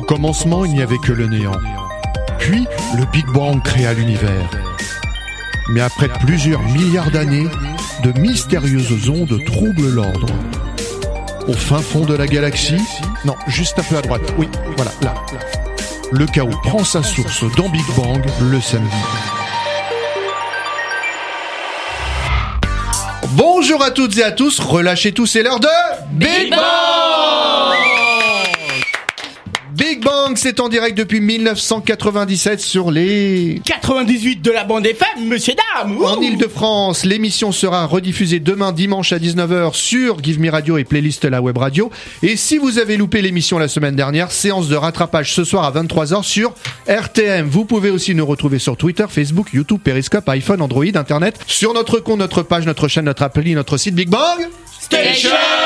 Au commencement, il n'y avait que le néant. Puis, le Big Bang créa l'univers. Mais après plusieurs milliards d'années, de mystérieuses ondes troublent l'ordre. Au fin fond de la galaxie, non, juste un peu à droite, oui, voilà, là. Le chaos prend sa source dans Big Bang le samedi. Bonjour à toutes et à tous, relâchez tous, c'est l'heure de Big Bang! Big Bang, c'est en direct depuis 1997 sur les 98 de la bande FM, monsieur dame. En Ile-de-France. L'émission sera rediffusée demain dimanche à 19h sur Give Me Radio et Playlist la web radio. Et si vous avez loupé l'émission la semaine dernière, séance de rattrapage ce soir à 23h sur RTM. Vous pouvez aussi nous retrouver sur Twitter, Facebook, YouTube, Periscope, iPhone, Android, Internet, sur notre compte, notre page, notre chaîne, notre appli, notre site Big Bang Station.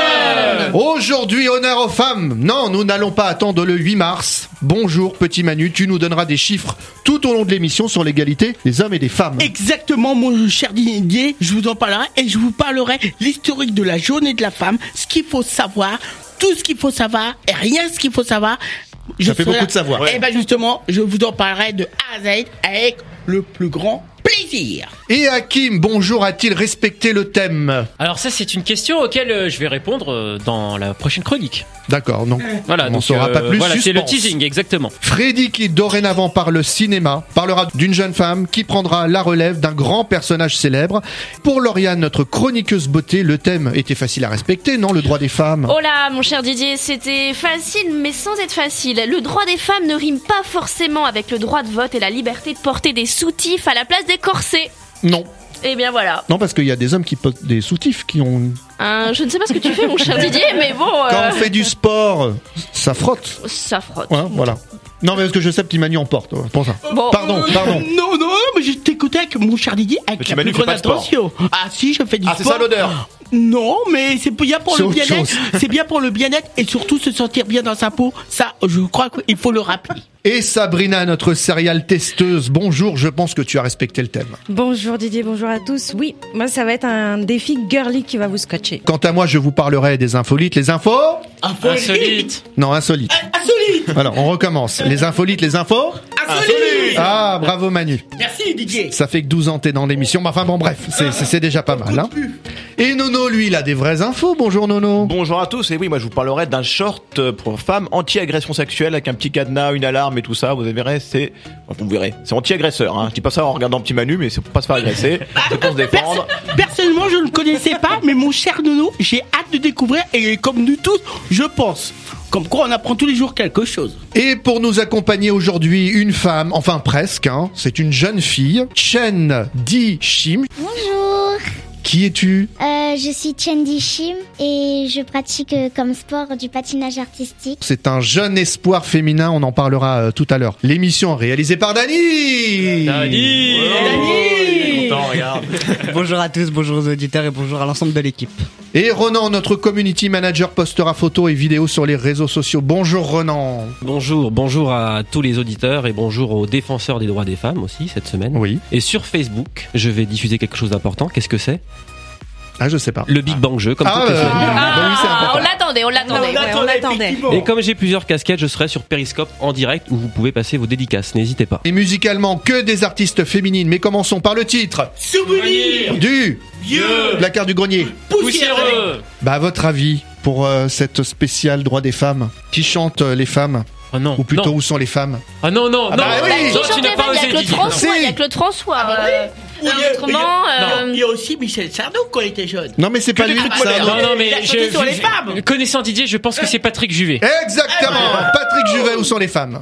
Aujourd'hui, honneur aux femmes. Non, nous n'allons pas attendre le 8 mars. Bonjour, petit Manu, tu nous donneras des chiffres tout au long de l'émission sur l'égalité des hommes et des femmes. Exactement, mon cher Didier, je vous en parlerai et je vous parlerai l'historique de la journée de la femme, ce qu'il faut savoir, tout ce qu'il faut savoir et rien ce qu'il faut savoir. Ça fait beaucoup de savoir. Et ben justement, je vous en parlerai de A à Z avec le plus grand plaisir. Et Hakim, bonjour, a-t-il respecté le thème? Alors ça, c'est une question auquelle je vais répondre dans la prochaine chronique. D'accord, donc voilà, on donc, n'en saura pas plus. Voilà, suspense. c'est le teasing, exactement. Freddy, qui dorénavant parle cinéma, parlera d'une jeune femme qui prendra la relève d'un grand personnage célèbre. Pour Lauriane, notre chroniqueuse beauté, le thème était facile à respecter, non? Le droit des femmes. Oh là, mon cher Didier, c'était facile, mais sans être facile. Le droit des femmes ne rime pas forcément avec le droit de vote et la liberté de porter des soutifs à la place des corsets. Non. Eh bien voilà. Non, parce qu'il y a des hommes qui portent des soutifs qui ont... Je ne sais pas ce que tu fais, mon cher Didier, mais bon... Quand on fait du sport, ça frotte. Ça frotte. Ouais, voilà. Non, mais parce que je sais, petit Manu en porte, pour ça. Bon. Pardon. Non, mais je t'écoutais avec mon cher Didier avec Petit la Manu plus grande fait pas de sport. attention. Ah si, je fais du sport. c'est ça l'odeur. Non, mais c'est bien pour C'est le autre bien-être. chose. C'est bien pour le bien-être et surtout se sentir bien dans sa peau. Ça, je crois qu'il faut le rappeler. Et Sabrina, notre céréale testeuse, bonjour, je pense que tu as respecté le thème. Bonjour Didier, bonjour à tous. Oui, moi ça va être un défi girly qui va vous scotcher. Quant à moi, je vous parlerai des infolites. Les infos? Insolite. Non, insolites. Insolite. Alors, on recommence. Les infolites, les infos? Insolite. Ah, bravo Manu. Merci Didier. Ça fait que 12 ans que t'es dans l'émission. Mais enfin bon, bref, c'est déjà pas mal. Hein. Et Nono, lui, il a des vraies infos. Bonjour Nono. Bonjour à tous, et oui, moi je vous parlerai d'un short pour femmes anti-agression sexuelle avec un petit cadenas, une alarme et tout ça. Vous verrez, c'est anti-agresseur. Hein. Je dis pas ça en regardant Petit Manu, mais c'est pour pas se faire agresser, c'est pour se défendre. Personnellement, je ne connaissais pas, mais mon cher Nono, j'ai hâte de découvrir et comme nous tous, je pense. Comme quoi, on apprend tous les jours quelque chose. Et pour nous accompagner aujourd'hui, une femme, enfin presque, hein, c'est une jeune fille, Chen Di Shim. Bonjour, Qui es-tu? je suis Chen Di Shim et je pratique comme sport du patinage artistique. C'est un jeune espoir féminin, on en parlera tout à l'heure. L'émission réalisée par Dany. Dany. Content, regarde. Bonjour à tous, bonjour aux auditeurs et bonjour à l'ensemble de l'équipe. Et Ronan, notre community manager, postera photos et vidéos sur les réseaux sociaux. Bonjour Ronan. Bonjour à tous les auditeurs et bonjour aux défenseurs des droits des femmes aussi cette semaine. Oui. Et sur Facebook, je vais diffuser quelque chose d'important. Qu'est-ce que c'est? Ah, je sais pas. Le Big Bang Jeu, comme toutes les semaines. bah oui, c'est important. On l'attendait. Et comme j'ai plusieurs casquettes, je serai sur Periscope en direct où vous pouvez passer vos dédicaces. N'hésitez pas. Et musicalement, que des artistes féminines. Mais commençons par le titre. Souvenir Du vieux Placard du grenier. Poussiéreux. Bah, à votre avis, pour cette spéciale droit des femmes, qui chante les femmes? Ah non. Ou plutôt, non. où sont les femmes? Ah non, bah oui. Non, Qui tu chante n'as les pas femmes? Il y a osé Claude dire. François. Si. Il y a Claude François. Il y a aussi Michel Sardou quand il était jeune. Non, mais c'est pas lui, ça. Non, mais Il a chanté sur les femmes. connaissant Didier, je pense que c'est Patrick Juvet. Exactement. Patrick Juvet, où sont les femmes?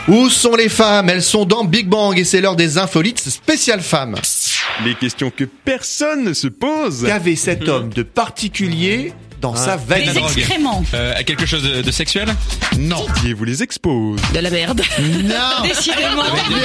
Où sont les femmes? Elles sont dans Big Bang et c'est l'heure des insolites spéciales femmes. Les questions que personne ne se pose. Qu'avait cet homme de particulier dans sa valise? Les excréments. Quelque chose de sexuel? Non. Didier vous les expose. De la merde. Non. Décidément.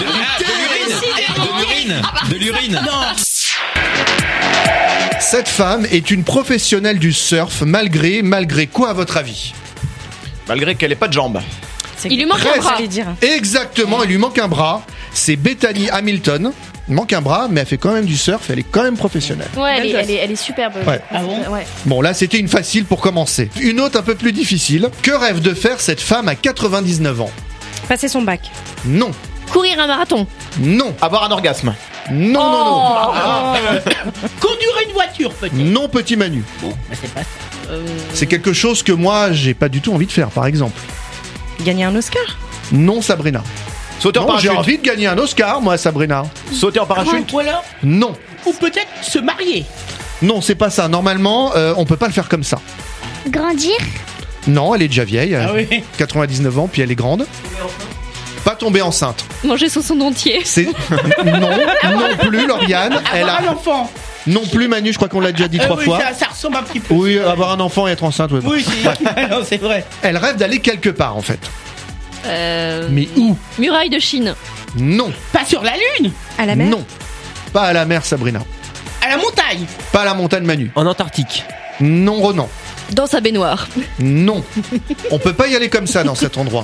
De l'urine. Non. Cette femme est une professionnelle du surf malgré quoi à votre avis? Malgré qu'elle ait pas de jambes. Il lui manque un bras. Exactement, il lui manque un bras. C'est Bethany Hamilton. Il manque un bras, mais elle fait quand même du surf. Elle est quand même professionnelle. Ouais, elle est superbe. Ouais. Ah bon? Ouais. Bon, là, c'était une facile pour commencer. Une autre un peu plus difficile. Que rêve de faire cette femme à 99 ans? Passer son bac. Non. Courir un marathon. Non. Avoir un orgasme. Non, non. Conduire une voiture, peut-être. Non, petit Manu. Bon, bah c'est pas ça. C'est quelque chose que moi, j'ai pas du tout envie de faire, par exemple. Gagner un Oscar. Non, Sabrina. Sauter en Non, j'ai parachute. envie de gagner un Oscar, moi, Sabrina. Sauter en parachute. Ou alors, Non. ou peut-être se marier. Non, c'est pas ça. Normalement, on peut pas le faire comme ça. Grandir. Non, elle est déjà vieille. Ah oui. 99 ans, puis elle est grande. Pas tomber enceinte. Manger sur son dentier. C'est non plus, Lauriane. Elle Avoir un a enfant. non plus, Manu. Je crois qu'on l'a déjà dit 3 Oui, fois. ça ressemble un petit peu. Oui, avoir un enfant et être enceinte. Ouais. Oui, c'est... non, c'est vrai. Elle rêve d'aller quelque part, en fait. Mais où? Muraille de Chine. Non. Pas sur la lune. À la mer. Non. Pas à la mer, Sabrina. À la montagne. Pas à la montagne, Manu. En Antarctique. Non, Ronan. Dans sa baignoire. Non. On peut pas y aller comme ça dans cet endroit.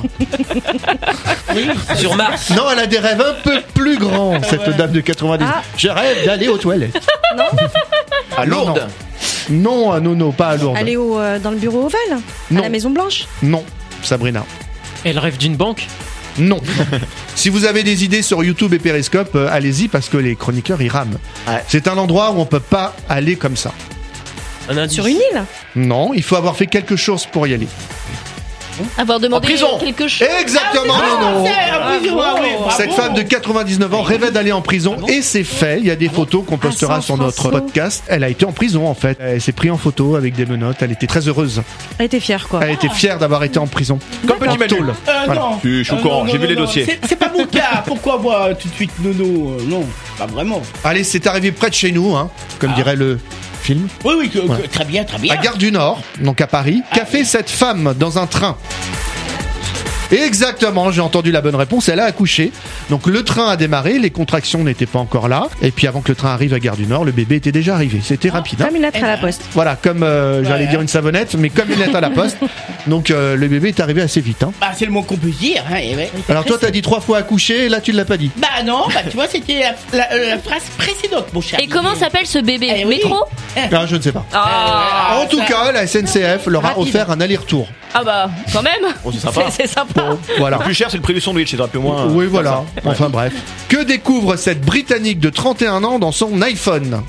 Sur Mars. Non, elle a des rêves un peu plus grands, cette dame de 90. Ah. Je rêve d'aller aux toilettes. À Lourdes. Non, à Nono, pas à Lourdes. Aller dans le bureau ovale. Non. À la Maison Blanche. Non, Sabrina. Elle rêve d'une banque. Non. Si vous avez des idées sur YouTube et Periscope, allez-y parce que les chroniqueurs y rament. Ouais. C'est un endroit où on peut pas aller comme ça. Un indice. Sur une île. Non, il faut avoir fait quelque chose pour y aller. Avoir demandé En prison. quelque chose. Exactement, Ah, Nono. c'est un prison, ah oui, bravo. Cette femme de 99 ans rêvait d'aller en prison et c'est fait. Il y a des photos qu'on postera sur notre San Francisco. podcast. Elle a été en prison en fait. Elle s'est prise en photo avec des menottes. Elle était très heureuse. Elle était fière, quoi. Elle était fière d'avoir été en prison. Comme petit En Manu. tôle. Voilà. Non. Je suis au courant, non, j'ai vu non, les non. dossiers. C'est pas mon cas. Pourquoi moi tout de suite Nono? Non, pas vraiment. Allez, c'est arrivé près de chez nous, hein, comme dirait le film. Oui, oui, Ouais. très bien, très bien. À Gare du Nord, donc à Paris. Qu'a fait cette femme dans un train? Exactement, j'ai entendu la bonne réponse, elle a accouché. Donc le train a démarré, les contractions n'étaient pas encore là. Et puis avant que le train arrive à Gare du Nord, le bébé était déjà arrivé. C'était rapide. Hein. Comme une lettre à la poste. Voilà, comme j'allais dire une savonnette, mais comme une lettre à la poste. Donc le bébé est arrivé assez vite. Hein. Bah, c'est le mot qu'on peut dire. Hein, et ouais. Alors toi t'as dit 3 fois accouché, et là tu ne l'as pas dit. Bah non, bah tu vois, c'était la phrase précédente, mon cher. Et comment s'appelle ce bébé? Eh oui. Métro? Ah, je ne sais pas. Ah, En tout cas, la SNCF leur a Rapide. offert un aller-retour. Ah bah, quand même. Oh, c'est sympa. C'est sympa. Voilà. Le plus cher, c'est le prix du sandwich, c'est un peu moins. Oui, voilà. Enfin bref. Que découvre cette Britannique de 31 ans dans son iPhone?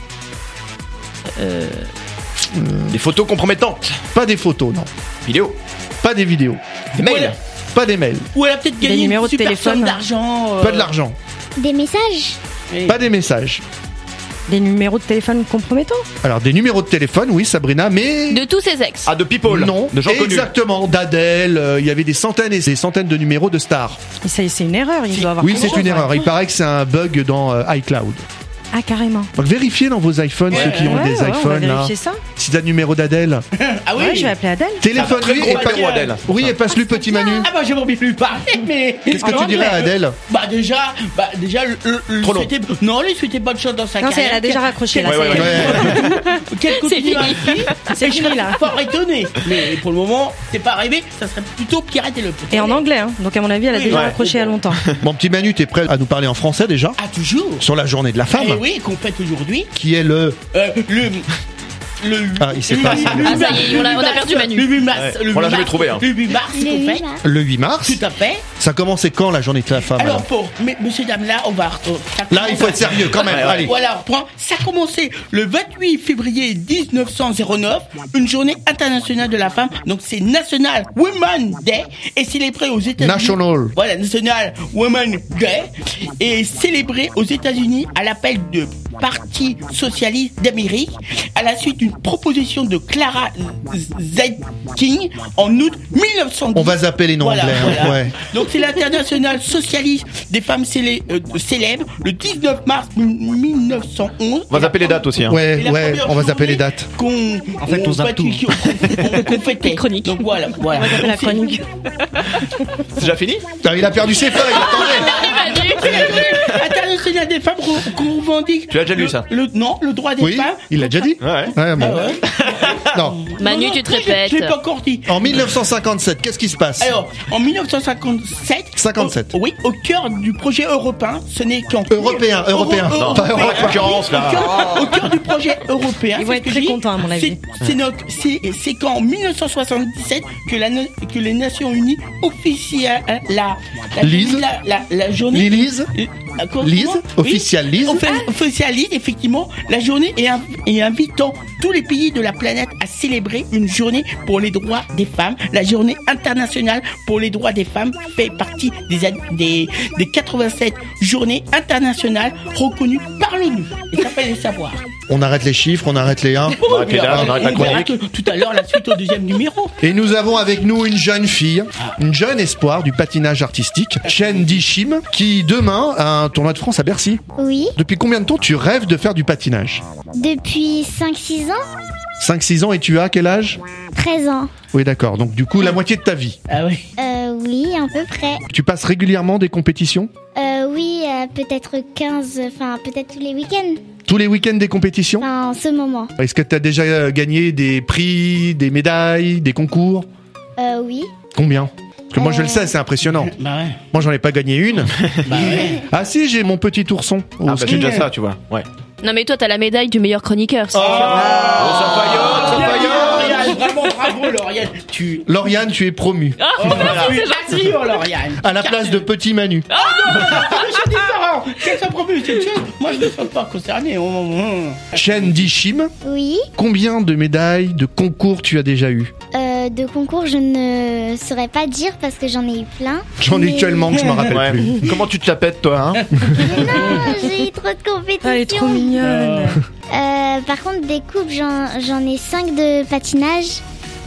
Des photos compromettantes. Pas des photos, non. Vidéo. Pas des vidéos. Des mails. Pas des mails. Ou elle a peut-être gagné numéros une de super téléphone. somme d'argent. Pas de l'argent. Des messages. Pas des messages. Des numéros de téléphone compromettants. Alors des numéros de téléphone, oui, Sabrina, mais... De tous ses ex. Ah, de people. Non, De gens connus. exactement, d'Adèle, il y avait des centaines et des centaines de numéros de stars. Et ça, c'est une erreur, il doit avoir Oui, quelque c'est chose, une erreur. Il paraît que c'est un bug dans iCloud. Ah, carrément. Donc vérifiez dans vos iPhones, ceux qui ont Ouais, des ouais, on va iPhones, là, vérifier ça. si t'as le numéro d'Adèle. Ah oui. Ouais, je vais appeler Adèle. Téléphone-lui Très et, gros numéro, Adèle. oui, et passe-lui petit Manu. Ah bah j'ai envie de lui parler, mais. Qu'est-ce que tu dirais à Adèle? Bah déjà, le Trop long. souhaiter... Non, lui souhaiter bonne chance dans sa Non, carrière. elle a déjà raccroché, là. Ouais, ouais, c'est- Qu'elle continue fini. ainsi, C'est fini, là. fort étonné. Mais pour le moment, c'est pas arrivé, ça serait plutôt pirater le petit. Et en anglais, hein. Donc, à mon avis, elle a Oui, déjà ouais. raccroché il y a longtemps. Bon, petit Manu, t'es prêt à nous parler en français déjà? Ah toujours. Sur la journée de la femme, Eh oui, qu'on fête aujourd'hui. qui est le... Ah, il sait pas. Ah, ça y est, on a perdu Manu. Le 8 mars. Ouais. Le On l'a 8 jamais mars, trouvé, hein. Le 8 mars, Le qu'on 8 fait. mars. Le 8 mars. Tout à fait. Ça commençait quand la journée de la femme? Alors pour monsieur dame là, on va. Là, il faut être sérieux quand même. Ouais, ouais. Allez. Voilà, on reprend. Ça a commencé le 28 février 1909, une journée internationale de la femme. Donc c'est National Women's Day et célébré aux États-Unis. National. Voilà, National Women's Day et célébré aux États-Unis à l'appel de Parti socialiste d'Amérique à la suite d'une une proposition de Clara Zetkin en août 1910. On va zapper les noms Voilà, anglais. hein. voilà. Ouais. Donc c'est l'international socialiste des femmes célèbres le 19 mars 1911. On va zapper les dates aussi. Hein. Ouais, Et la ouais, première on va zapper les journée dates. En fait, on zappe tout. qu'on fêtait. Chronique. Donc voilà. On va taper la chronique. C'est déjà fini? Putain, il a perdu ses feuilles, attendez. International des femmes qu'on revendique. Tu l'as déjà lu, ça? Le droit des Oui, femmes. il l'a déjà dit. Ouais. Ouais, bon. Ah ouais. Non. Manu, Non, tu te je répètes. l'ai pas encore dit. En 1957, qu'est-ce qui se passe? Alors, en 1957, 57. Oui, au cœur du projet européen, ce n'est qu'en Européen. Non, pas européen. Concurrence, là. Au cœur du projet européen, Ils vont c'est être ce que très je dis, contents, à mon avis. c'est qu'en 1977 que les Nations Unies officialisent Lise. la journée. Lise. Lise, officialise. Officialise effectivement la journée et invitant tous les pays de la planète à célébrer une journée pour les droits des femmes. La journée internationale pour les droits des femmes fait partie des 87 journées internationales reconnues par l'ONU. Et ça fait les savoir. On arrête les chiffres, on arrête les 1. On arrête les dates, on arrête la verra chronique. tout à l'heure la suite au deuxième numéro. Et nous avons avec nous une jeune fille, une jeune espoir du patinage artistique, Chen Dishim, qui demain a un tournoi de France à Bercy. Oui, Depuis combien de temps tu rêves de faire du patinage? depuis 5-6 ans, 5-6 ans, et tu as quel âge? 13 ans. Oui, d'accord. Donc du coup, la moitié de ta vie. Ah oui. Oui, à peu près. Tu passes régulièrement des compétitions? Oui, peut-être 15, enfin peut-être tous les week-ends, Tous les week-ends des compétitions? enfin en ce moment. Est-ce que tu as déjà gagné des prix, des médailles, des concours? Oui. Combien? Parce que moi je le sais, c'est impressionnant. Bah ouais. Moi j'en ai pas gagné une. Bah ouais. Ah si, j'ai mon petit ourson. Ah, bah, c'est déjà ça, tu vois. Ouais. Non mais toi t'as la médaille du meilleur chroniqueur. Oh, ça faillote. Lauriane, vraiment bravo Lauriane. Lauriane, tu es promue. C'est gentil Lauriane. À la place de petit Manu. C'est différent. Qu'elle soit promue, c'est sûr. Moi je ne suis pas concerné. Chen Dishim, Oui. combien de médailles, de concours tu as déjà eu? De concours, je ne saurais pas dire parce que j'en ai eu plein. J'en ai Mais- tellement que je m'en rappelle Ouais. plus. Comment tu te la pètes, toi, hein? Non, j'ai eu trop de compétitions. Elle est trop mignonne. Par contre, des coupes, j'en ai 5 de patinage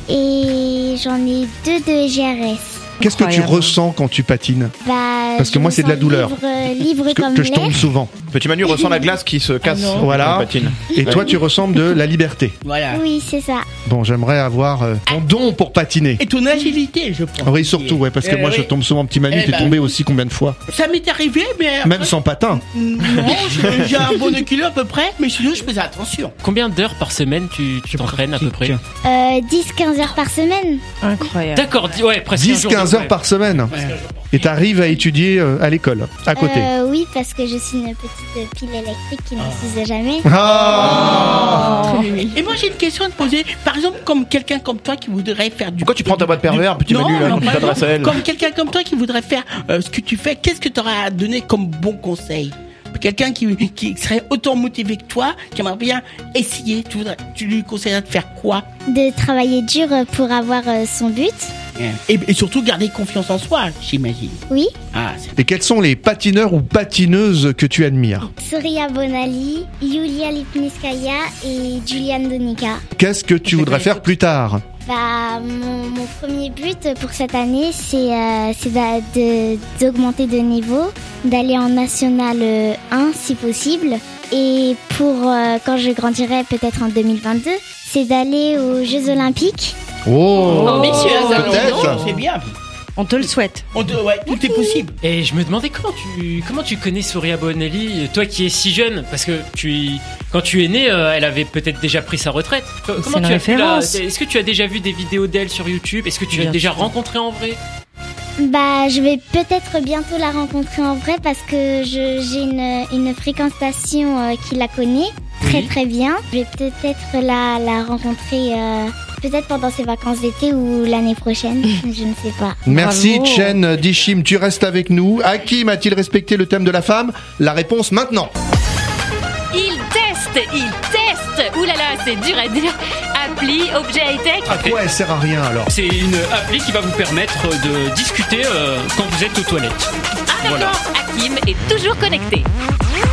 et j'en ai 2 de GRS. Qu'est-ce que tu Incroyable. ressens quand tu patines? Bah, Parce que je moi, me c'est de la sens douleur. Libre comme Que je tombe l'air. souvent. Petit Manu ressent la glace qui se casse. non. Voilà. quand on patine. Et toi, tu ressembles de la liberté. Voilà. Oui, c'est ça. Bon, j'aimerais avoir ton don pour patiner. Et ton agilité, je pense. Oui, surtout, ouais, parce que moi, je tombe souvent. Petit Manu, Eh t'es ben. tombé aussi combien de fois? Ça m'est arrivé, mais après, Même sans patin. non, j'ai un bon kilo à peu près, mais sinon je faisais attention. Combien d'heures par semaine tu t'entraînes à peu près? 10-15 heures par semaine. Incroyable. D'accord, ouais, presque un jour 10-15 de- heures par semaine. Ouais. Et t'arrives à étudier à l'école, à côté. Oui, parce que je suis une petite pile électrique qui ne s'use jamais. Ah Et moi j'ai une question à te poser. Par exemple, comme quelqu'un comme toi qui voudrait faire du. Pourquoi tu prends ta boîte pervers, petit Non, Manu, là, non, quand tu pas t'adresses à elle? Comme quelqu'un comme toi qui voudrait faire ce que tu fais, qu'est-ce que tu auras à donner comme bon conseil? Quelqu'un qui serait autant motivé que toi, qui aimerait bien essayer, tu lui conseillerais de faire quoi? De travailler dur pour avoir son but. Et surtout garder confiance en soi, j'imagine. Oui. Ah, Et quels sont les patineurs ou patineuses que tu admires? Surya Bonali, Yulia Lipniskaya et Julian Donica. Qu'est-ce que tu voudrais faire plus tard? Bah, mon premier but pour cette année, c'est d'augmenter de niveau, d'aller en National 1 si possible. Et pour quand je grandirai peut-être en 2022, c'est d'aller aux Jeux Olympiques. Oh, Ambitieux, ça, peut-être. c'est bien. On te le souhaite. Ouais, tout est possible. Et je me demandais comment tu connais Surya Bonali, toi qui es si jeune, parce que quand tu es né, elle avait peut-être déjà pris sa retraite. Comment une tu as fait référence. Est-ce que tu as déjà vu des vidéos d'elle sur YouTube? Est-ce que tu l'as Bien déjà sûr. rencontrée en vrai? Bah, je vais peut-être bientôt la rencontrer en vrai parce que j'ai une fréquentation qui la connaît très Oui. très bien. Je vais peut-être la rencontrer peut-être pendant ses vacances d'été ou l'année prochaine, je ne sais pas. Merci Bravo. Chen Dishim, tu restes avec nous. Hakim a-t-il respecté le thème de la femme? La réponse maintenant. Il teste. Ouh là là, c'est dur à dire. Appli, objet high-tech. À quoi elle sert à rien alors? C'est une appli qui va vous permettre de discuter quand vous êtes aux toilettes. Ah d'accord, Hakim est toujours connecté.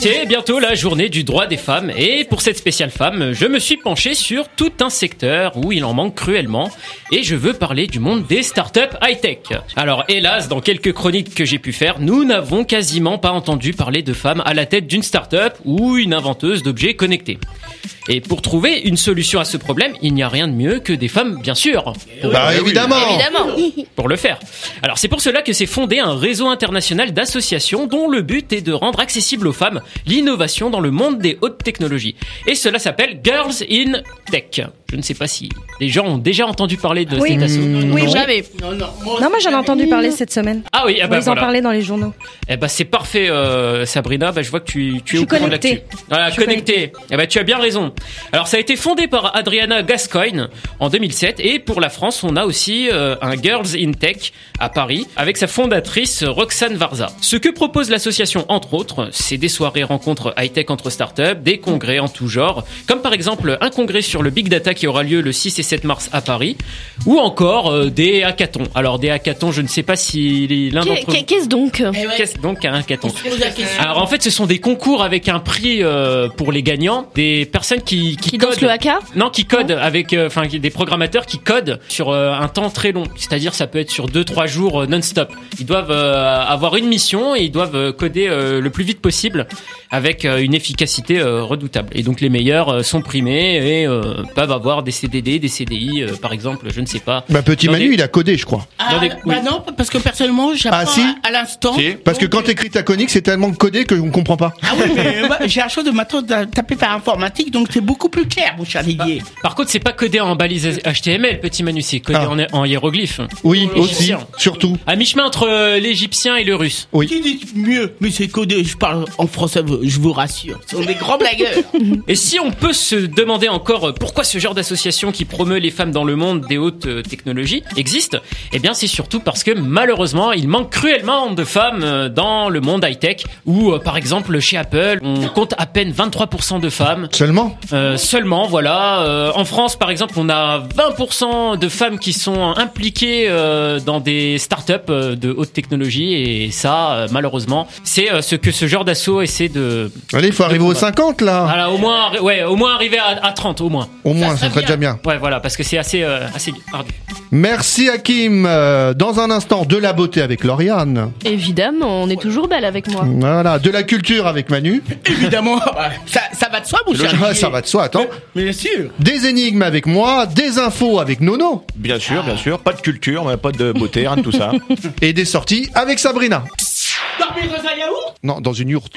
C'est bientôt la journée du droit des femmes et pour cette spéciale femme, je me suis penché sur tout un secteur où il en manque cruellement et je veux parler du monde des startups high-tech. Alors hélas, dans quelques chroniques que j'ai pu faire, nous n'avons quasiment pas entendu parler de femmes à la tête d'une startup ou une inventeuse d'objets connectés. Et pour trouver une solution à ce problème, il n'y a rien de mieux que des femmes, bien sûr. Évidemment. Pour le faire. Alors c'est pour cela que s'est fondé un réseau international d'associations dont le but est de rendre accessible aux femmes l'innovation dans le monde des hautes technologies. Et cela s'appelle Girls in Tech. Je ne sais pas si les gens ont déjà entendu parler de cet asso. Oui, jamais. Non, moi j'en ai entendu parler cette semaine. Ah oui, Ils en parlaient dans les journaux. Eh ben c'est parfait, Sabrina. Je vois que tu es au courant de l'actu. Voilà, connecté. Eh ben tu as bien raison. Alors ça a été fondé par Adriana Gascoigne en 2007 et pour la France on a aussi un Girls in Tech à Paris avec sa fondatrice Roxane Varza. Ce que propose l'association entre autres, c'est des soirées rencontres high-tech entre startups, des congrès en tout genre, comme par exemple un congrès sur le Big Data qui aura lieu le 6 et 7 mars à Paris, ou encore des hackathons. Alors des hackathons, je ne sais pas si l'un d'entre vous... Qu'est-ce donc Qu'est-ce donc un hackathon? Alors en fait ce sont des concours avec un prix pour les gagnants, des personnes qui codent le haka. Non, qui codent avec des programmateurs qui codent sur un temps très long. C'est-à-dire ça peut être sur 2-3 jours non-stop. Ils doivent avoir une mission et ils doivent coder le plus vite possible avec une efficacité redoutable. Et donc les meilleurs sont primés et peuvent avoir des CDD, des CDI par exemple, je ne sais pas. Petit Manu, il a codé, je crois. Non, parce que personnellement, j'apprends à l'instant. Si. Parce que quand t'écris ta chronique, c'est tellement codé qu'on comprend pas. Ah oui, mais j'ai la chance de maintenant taper par informatique, donc c'est beaucoup plus clair, mon cher Didier. Par contre, c'est pas codé en balise HTML, petit Manu, c'est codé en hiéroglyphes. Oui, aussi, surtout. À mi-chemin entre l'égyptien et le russe. Oui. Qui dit mieux? Mais c'est codé, je parle en français, je vous rassure. Ce sont des grands blagueurs. Et si on peut se demander encore pourquoi ce genre d'association qui promeut les femmes dans le monde des hautes technologies existe, eh bien c'est surtout parce que malheureusement il manque cruellement de femmes dans le monde high-tech où par exemple chez Apple on compte à peine 23% de femmes. Seulement, voilà. En France par exemple on a 20% de femmes qui sont impliquées dans des startups de haute technologie et ça malheureusement c'est ce que ce genre d'asso essaie de... Allez, il faut arriver aux 50 là. Voilà, au moins arriver à 30 au moins. Au moins, ça serait déjà bien. Ouais, voilà, parce que c'est assez ardu. Merci Hakim. Dans un instant, de la beauté avec Lauriane. Évidemment, on est toujours belle avec moi. Voilà, de la culture avec Manu. Évidemment, ça va de soi, mon cher Didier. Ça va de soi, attends. Mais bien sûr. Des énigmes avec moi, des infos avec Nono. Bien sûr. Pas de culture, mais pas de beauté, rien de tout ça. Et des sorties avec Sabrina. Dormir dans un yaourt? Non, dans une yourte.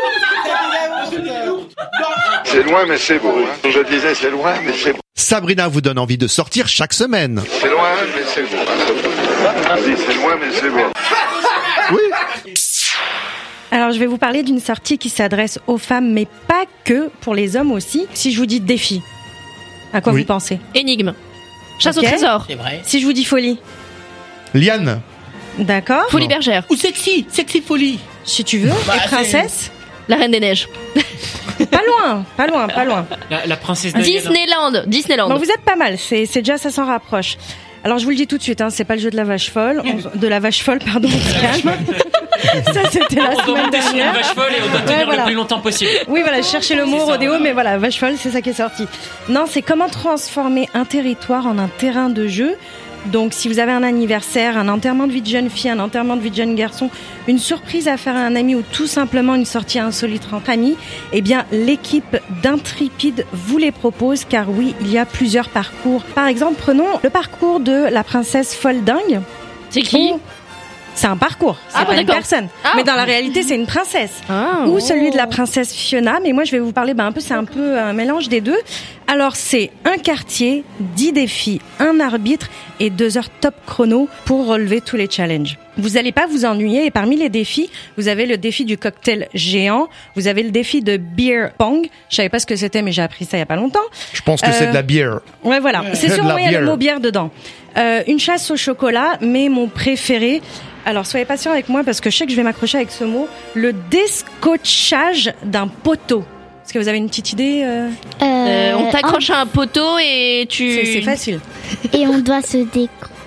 C'est loin, mais c'est beau. Hein. Je disais, c'est loin, mais c'est beau. Sabrina vous donne envie de sortir chaque semaine. C'est loin, mais c'est beau. C'est loin, mais c'est beau. Oui. Alors, je vais vous parler d'une sortie qui s'adresse aux femmes, mais pas que, pour les hommes aussi. Si je vous dis défi, à quoi vous pensez? Énigme. Chasse au Ok. trésor. C'est vrai. Si je vous dis folie? Liane. D'accord. Folie bergère. Ou sexy folie. Si tu veux. Et princesse? La Reine des Neiges. Pas loin. La princesse Diana. Disneyland. Bon, vous êtes pas mal, c'est déjà, ça s'en rapproche. Alors je vous le dis tout de suite, c'est pas le jeu de la vache folle, on se calme. Ça c'était la On doit semaine monter sur une dernière. vache folle et on doit tenir le plus longtemps possible. Oui voilà, je cherchais le mot rodéo, mais voilà, vache folle, c'est ça qui est sorti. Non, c'est comment transformer un territoire en un terrain de jeu. Donc si vous avez un anniversaire, un enterrement de vie de jeune fille, un enterrement de vie de jeune garçon, une surprise à faire à un ami ou tout simplement une sortie insolite entre amis, eh bien l'équipe d'Intrépide vous les propose car oui, il y a plusieurs parcours. Par exemple, prenons le parcours de la princesse folle dingue. C'est qui? C'est un parcours, c'est pas une personne. Mais dans la réalité, c'est une princesse. Ou celui de la princesse Fiona. Mais moi, je vais vous parler c'est un peu un mélange des deux. Alors, c'est un quartier, 10 défis, un arbitre et 2 heures top chrono pour relever tous les challenges. Vous n'allez pas vous ennuyer et parmi les défis, vous avez le défi du cocktail géant, vous avez le défi de beer pong. Je savais pas ce que c'était, mais j'ai appris ça il y a pas longtemps. Je pense que c'est de la bière. Ouais, voilà. C'est sûr, il y a le mot bière dedans. Une chasse au chocolat, mais mon préféré. Alors, soyez patient avec moi parce que je sais que je vais m'accrocher avec ce mot. Le descotchage d'un poteau. Est-ce que vous avez une petite idée On t'accroche à un poteau et tu... C'est facile. Et on doit se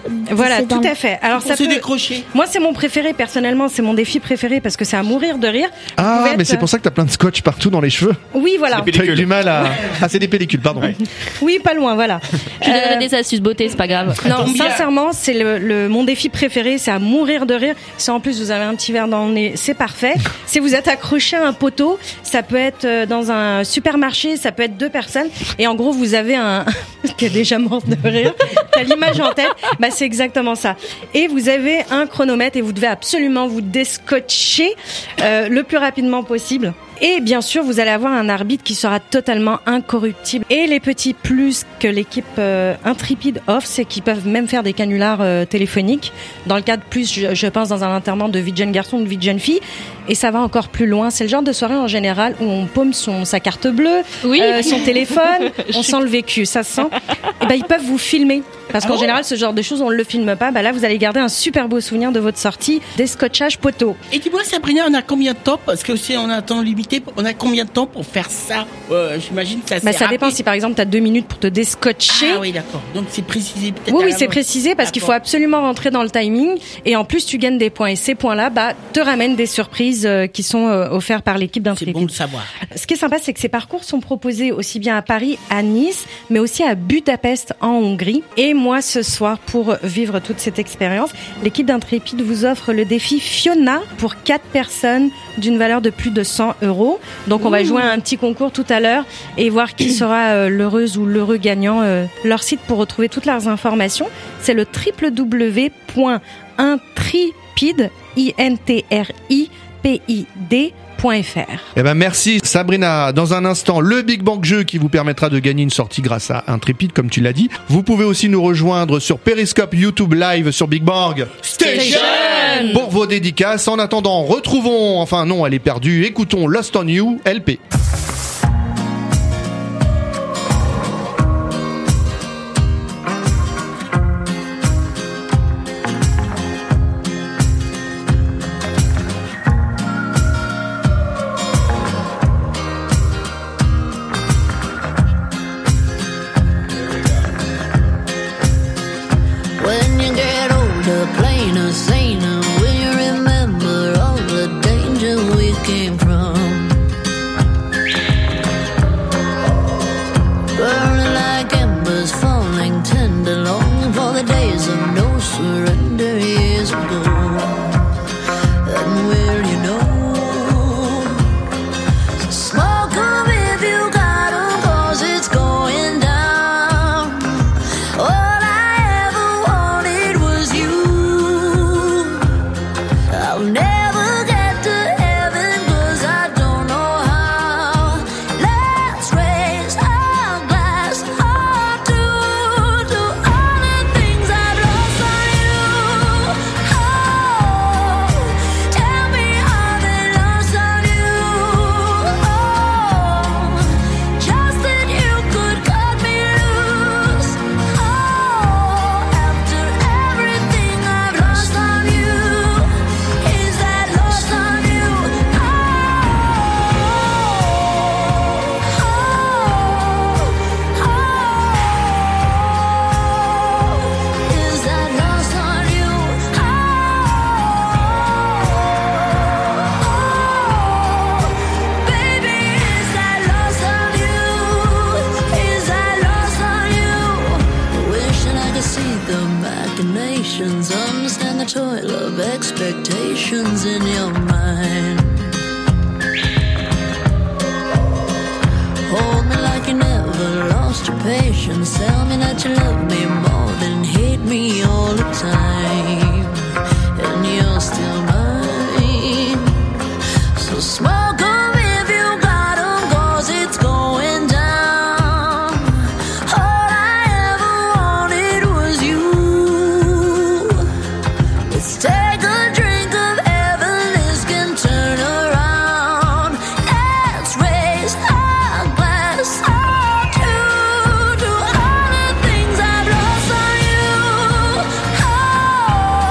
Voilà, tout à fait. Alors ça peut décrocher. Moi, c'est mon préféré personnellement, c'est mon défi préféré parce que c'est à mourir de rire. Ah, mais c'est pour ça que t'as plein de scotch partout dans les cheveux. Oui, voilà. T'as eu du mal à. Ah, c'est des pellicules, pardon. Oui, pas loin, voilà. Je donnerai des astuces beauté, c'est pas grave. Non, sincèrement, c'est mon défi préféré, c'est à mourir de rire. Si en plus vous avez un petit verre dans le nez, c'est parfait. Si vous êtes accroché à un poteau, ça peut être dans un supermarché, ça peut être 2 personnes. Et en gros, vous avez un qui est déjà mort de rire. T'as l'image en tête. Bah, c'est exactement ça. Et vous avez un chronomètre et vous devez absolument vous descotcher le plus rapidement possible. Et bien sûr, vous allez avoir un arbitre qui sera totalement incorruptible. Et les petits plus que l'équipe Intrépide offre, c'est qu'ils peuvent même faire des canulars téléphoniques. Dans le cas de plus, je pense dans un enterrement de vie de jeune garçon ou de vie de jeune fille. Et ça va encore plus loin. C'est le genre de soirée en général où on paume sa carte bleue, son téléphone, on sent le vécu, ça se sent. Et ben ils peuvent vous filmer. Parce qu'en général, ce genre de choses, on ne le filme pas. Bah là, vous allez garder un super beau souvenir de votre sortie des scotchages poteau. Et dis-moi, Sabrina, on a combien de temps? Parce que si on a un temps limité, on a combien de temps pour faire ça? J'imagine que ça dépend. Si par exemple, tu as 2 minutes pour te descotcher. Ah oui, d'accord. Donc c'est précisé peut-être. Oui, c'est précisé parce qu'il faut absolument rentrer dans le timing. Et en plus, tu gagnes des points. Et ces points-là, te ramènent des surprises qui sont offertes par l'équipe d'Intrépide. C'est bon de savoir. Ce qui est sympa, c'est que ces parcours sont proposés aussi bien à Paris, à Nice, mais aussi à Budapest en Hongrie. Et moi, ce soir, pour vivre toute cette expérience, l'équipe d'Intrépide vous offre le défi Fiona pour 4 personnes d'une valeur de plus de 100 €. Donc, on va jouer à un petit concours tout à l'heure et voir qui sera l'heureuse ou l'heureux gagnant. Leur site pour retrouver toutes leurs informations, c'est le www.intripid.fr. Eh ben merci Sabrina. Dans un instant, le Big Bang Jeu qui vous permettra de gagner une sortie grâce à Intrépide, comme tu l'as dit. Vous pouvez aussi nous rejoindre sur Periscope, YouTube Live, sur Big Bang Station pour vos dédicaces. En attendant, retrouvons, enfin non, elle est perdue, écoutons Lost on You, LP. Expectations in your mind. Hold me like you never lost your patience. Tell me that you love me more than hate me all the time. And you're still mine. So smoke 'em if you got 'em, 'cause it's going down. All I ever wanted was you. Let's take a drink of heaven, this can turn around. Let's raise our glass to all the things I've lost on you. Oh,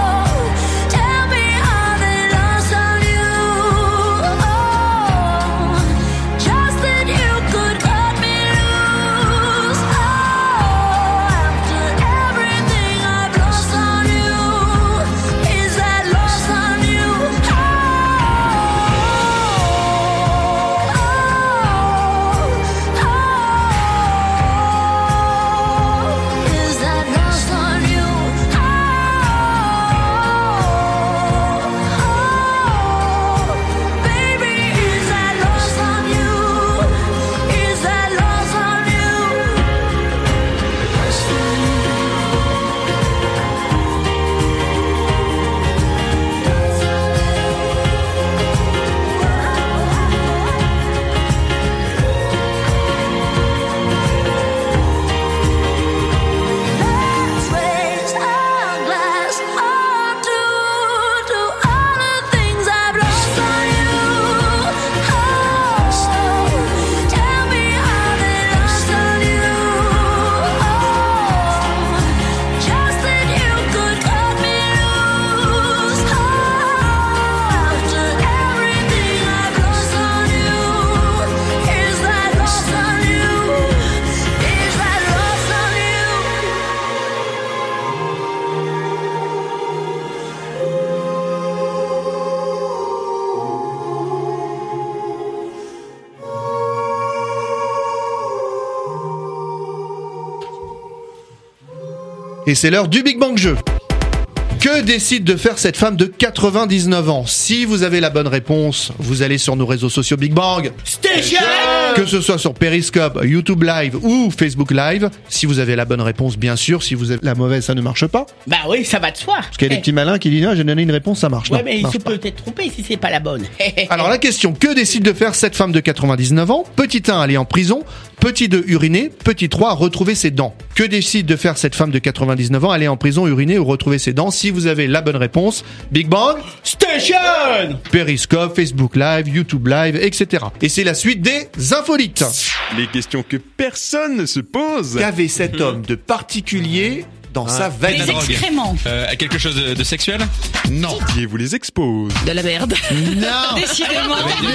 Et c'est l'heure du Big Bang Jeu. Que décide de faire cette femme de 99 ans? Si vous avez la bonne réponse, vous allez sur nos réseaux sociaux Big Bang Station. Que ce soit sur Periscope, YouTube Live ou Facebook Live. Si vous avez la bonne réponse, bien sûr. Si vous avez la mauvaise, ça ne marche pas. Bah oui, ça va de soi. Parce qu'il y a des petits malins qui disent non, j'ai donné une réponse, ça marche. Ouais, Non, mais il marche se pas. peut peut-être tromper si c'est pas la bonne. Alors la question, que décide de faire cette femme de 99 ans? Petit 1, aller en prison. Petit 2, uriner. Petit 3, retrouver ses dents. Que décide de faire cette femme de 99 ans? Aller en prison, uriner ou retrouver ses dents? Si vous avez la bonne réponse, Big Bang Station. Periscope, Facebook Live, YouTube Live, etc. Et c'est la suite des infolites. Les questions que personne ne se pose. Qu'avait cet homme de particulier dans sa valise? La drogue. Excréments. Quelque chose de sexuel? Non. Et vous les expose. De la merde. Non. Décidément.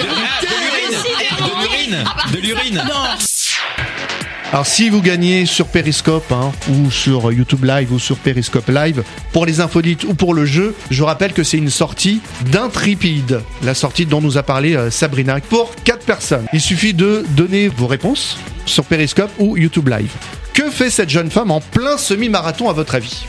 De l'urine. Alors si vous gagnez sur Periscope ou sur YouTube Live ou sur Periscope Live, pour les infolites ou pour le jeu, je rappelle que c'est une sortie d'Intrépide, la sortie dont nous a parlé Sabrina, pour 4 personnes. Il suffit de donner vos réponses sur Periscope ou YouTube Live. Que fait cette jeune femme en plein semi-marathon à votre avis?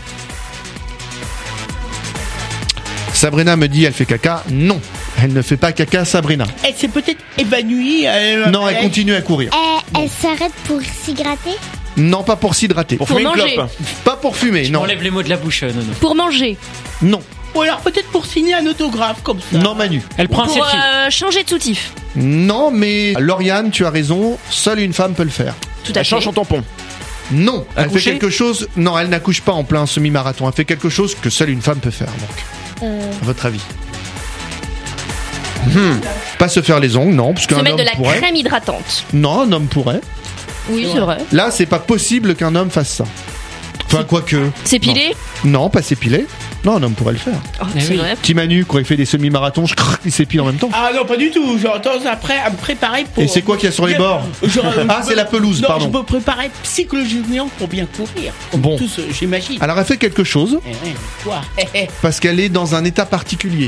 Sabrina me dit elle fait caca. Non, elle ne fait pas caca, Sabrina. Elle s'est peut-être évanouie. Non, elle continue à courir. Elle s'arrête pour s'y gratter? Non, pas pour s'hydrater. Pour fumer une manger. clope. Pas pour fumer, non. Enlève les mots de la bouche, Nono. Pour manger. Non, Ou alors peut-être pour signer un autographe comme ça. non Manu. Elle prend un Pour selfie. changer de soutif. Non, mais Lauriane, tu as raison, seule une femme peut le faire. Tout à Elle change fait. son tampon. Non, elle fait Accoucher quelque chose. Non, elle n'accouche pas en plein semi-marathon. Elle fait quelque chose que seule une femme peut faire. Donc, à votre avis? Pas se faire les ongles, non, parce Se qu'un mettre homme de la pourrait. crème hydratante. Non, un homme pourrait. Oui, c'est vrai. Là, c'est pas possible qu'un homme fasse ça. Enfin, quoique. S'épiler. Non, pas s'épiler. Non, un homme pourrait le faire. Oh, Eh c'est oui. vrai. Petit Manu, quand il fait des semi-marathons, il s'épile en même temps. Ah non, pas du tout. Genre, temps après à me préparer pour. Et c'est quoi qu'il y a sur les bords? Ah, c'est la pelouse, non, pardon. Je me préparais psychologiquement pour bien courir. Comme Bon. tous, j'imagine. Alors, elle fait quelque chose Quoi parce qu'elle est dans un état particulier.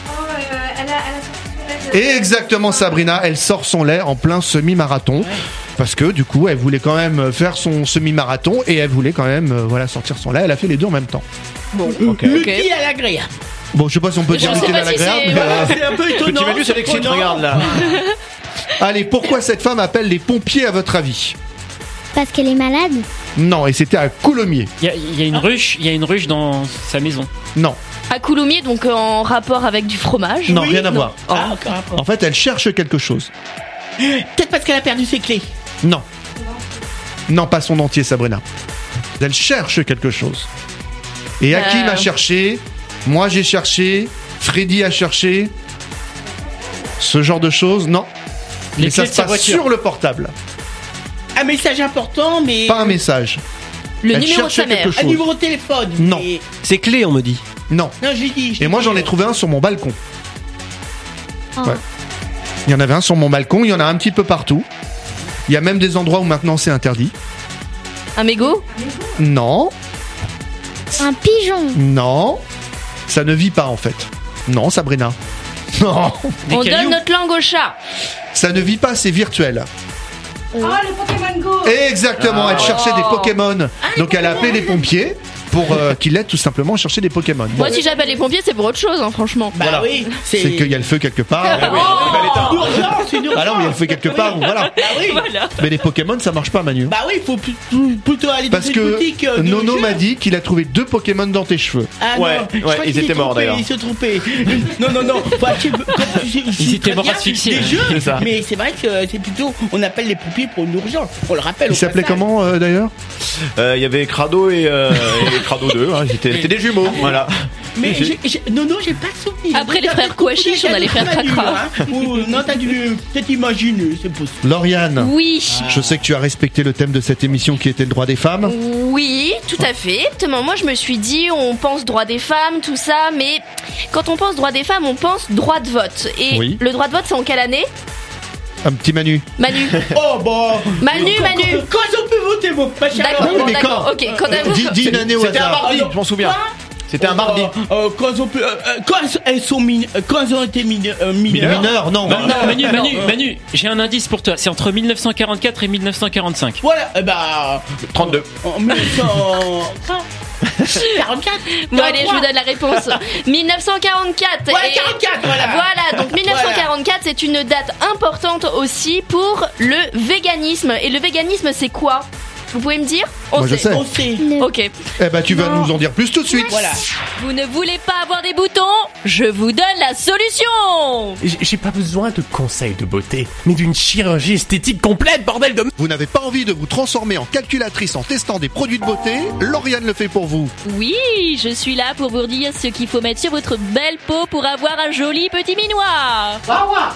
Exactement, Sabrina, elle sort son lait en plein semi-marathon parce que du coup elle voulait quand même faire son semi-marathon et elle voulait quand même sortir son lait. Elle a fait les deux en même temps. Bon, Ok. Lucky à l'agréable. Bon, je sais pas si on peut Je dire sais utile pas à si l'agréable. c'est- mais, Voilà, c'est un peu étonnant. Petit Manu, ça l'excite, surprenant. regarde là. Allez, pourquoi cette femme appelle les pompiers à votre avis? Parce qu'elle est malade? Non, et c'était à Coulommiers. Il y a une ruche. Il y a une ruche dans sa maison. Non, À Coulommiers, donc en rapport avec du fromage. non, Oui, rien à non. voir. Ah, encore un peu. En fait, elle cherche quelque chose. Peut-être parce qu'elle a perdu ses clés. Non. Non, pas son entier, Sabrina. Elle cherche quelque chose. Et Hakim a cherché, moi j'ai cherché, Freddy a cherché. Ce genre de choses, non. Les Mais ça clés se de sa passe voiture. sur le portable. Un message important, mais. Pas un message. Le Elle numéro de cherchait sa mère. quelque Un chose. numéro de téléphone. Non. mais- C'est clé, on me dit. Non. Non, j'ai dit. Et moi j'en ai trouvé un sur mon balcon. Oh. Ouais. Il y en avait un sur mon balcon, il y en a un petit peu partout. Il y a même des endroits où maintenant c'est interdit. Un mégot. Non, Un pigeon? non. Ça ne vit pas en fait. Non, Sabrina. Non. On cailloux. donne notre langue au chat. Ça ne vit pas, c'est virtuel. Oh, le Pokémon Go. Exactement, elle cherchait des Pokémon. Donc elle a appelé les pompiers pour qu'ils l'aident tout simplement à chercher des Pokémon. Bon, Moi, si j'appelle les pompiers, c'est pour autre chose, hein, franchement. Bah Voilà. oui. c'est qu'il y a le feu quelque part. Oh, urgence, une urgence. Ah non, mais il y a le feu quelque part, donc voilà. Bah oui. Voilà. Mais les Pokémon, ça marche pas, Manu. Bah oui, il faut plutôt aller dans Parce une que boutique. de Nono jeux. m'a dit qu'il a trouvé 2 Pokémon dans tes cheveux. Ah Ouais, non, je ouais, crois ils qu'il s'est étaient morts, trompé, d'ailleurs. Il s'est trompé. Non. Bah, Ils étaient morts asphyxiés. Des jeux, C'est ça. mais c'est vrai que c'est plutôt. On appelle les pompiers pour une urgence. On le rappelle. Il au s'appelait passage. comment d'ailleurs? Il y avait Crado et Crado 2. Hein, c'était des jumeaux. Voilà. Mais Nono, j'ai pas de souvenir. Après les T'as frères peut-être confondu Kouachiche, on a les avec frères Manu, Cracra. hein. Ou non, t'as dû peut-être imaginer, c'est possible. Lauriane, Oui. je sais que tu as respecté le thème de cette émission qui était le droit des femmes. Oui, tout à fait. Exactement. Moi, je me suis dit, on pense droit des femmes, tout ça, mais quand on pense droit des femmes, on pense droit de vote. Et Oui. le droit de vote, c'est en quelle année? Un petit Manu. Manu. Oh bah. Manu. Quand on peut voter, mon pas cher. D'accord, Oui, mais d'accord. quand Ok, quand vous... Dis une année au C'était un hasard. mardi, je m'en souviens. C'était un mardi. Quand elles sont quand elles ont été mineures. Mineur, non. Non, Manu, j'ai un indice pour toi. C'est entre 1944 et 1945. Voilà, bah. 32. En 1900. 44. Bon, allez, je vous donne la réponse. 1944. Ouais, 44, voilà. Voilà, donc 1944, c'est une date importante aussi pour le véganisme. Et le véganisme, c'est quoi ? Vous pouvez me dire ? Moi, je sais. On sait. Ok. Eh ben, tu vas nous en dire plus tout de suite. Voilà. Vous ne voulez pas avoir des boutons ? Je vous donne la solution. J'ai pas besoin de conseils de beauté, mais d'une chirurgie esthétique complète, bordel de... Vous n'avez pas envie de vous transformer en calculatrice en testant des produits de beauté ? Lauriane le fait pour vous. Oui, je suis là pour vous dire ce qu'il faut mettre sur votre belle peau pour avoir un joli petit minois. Waouh.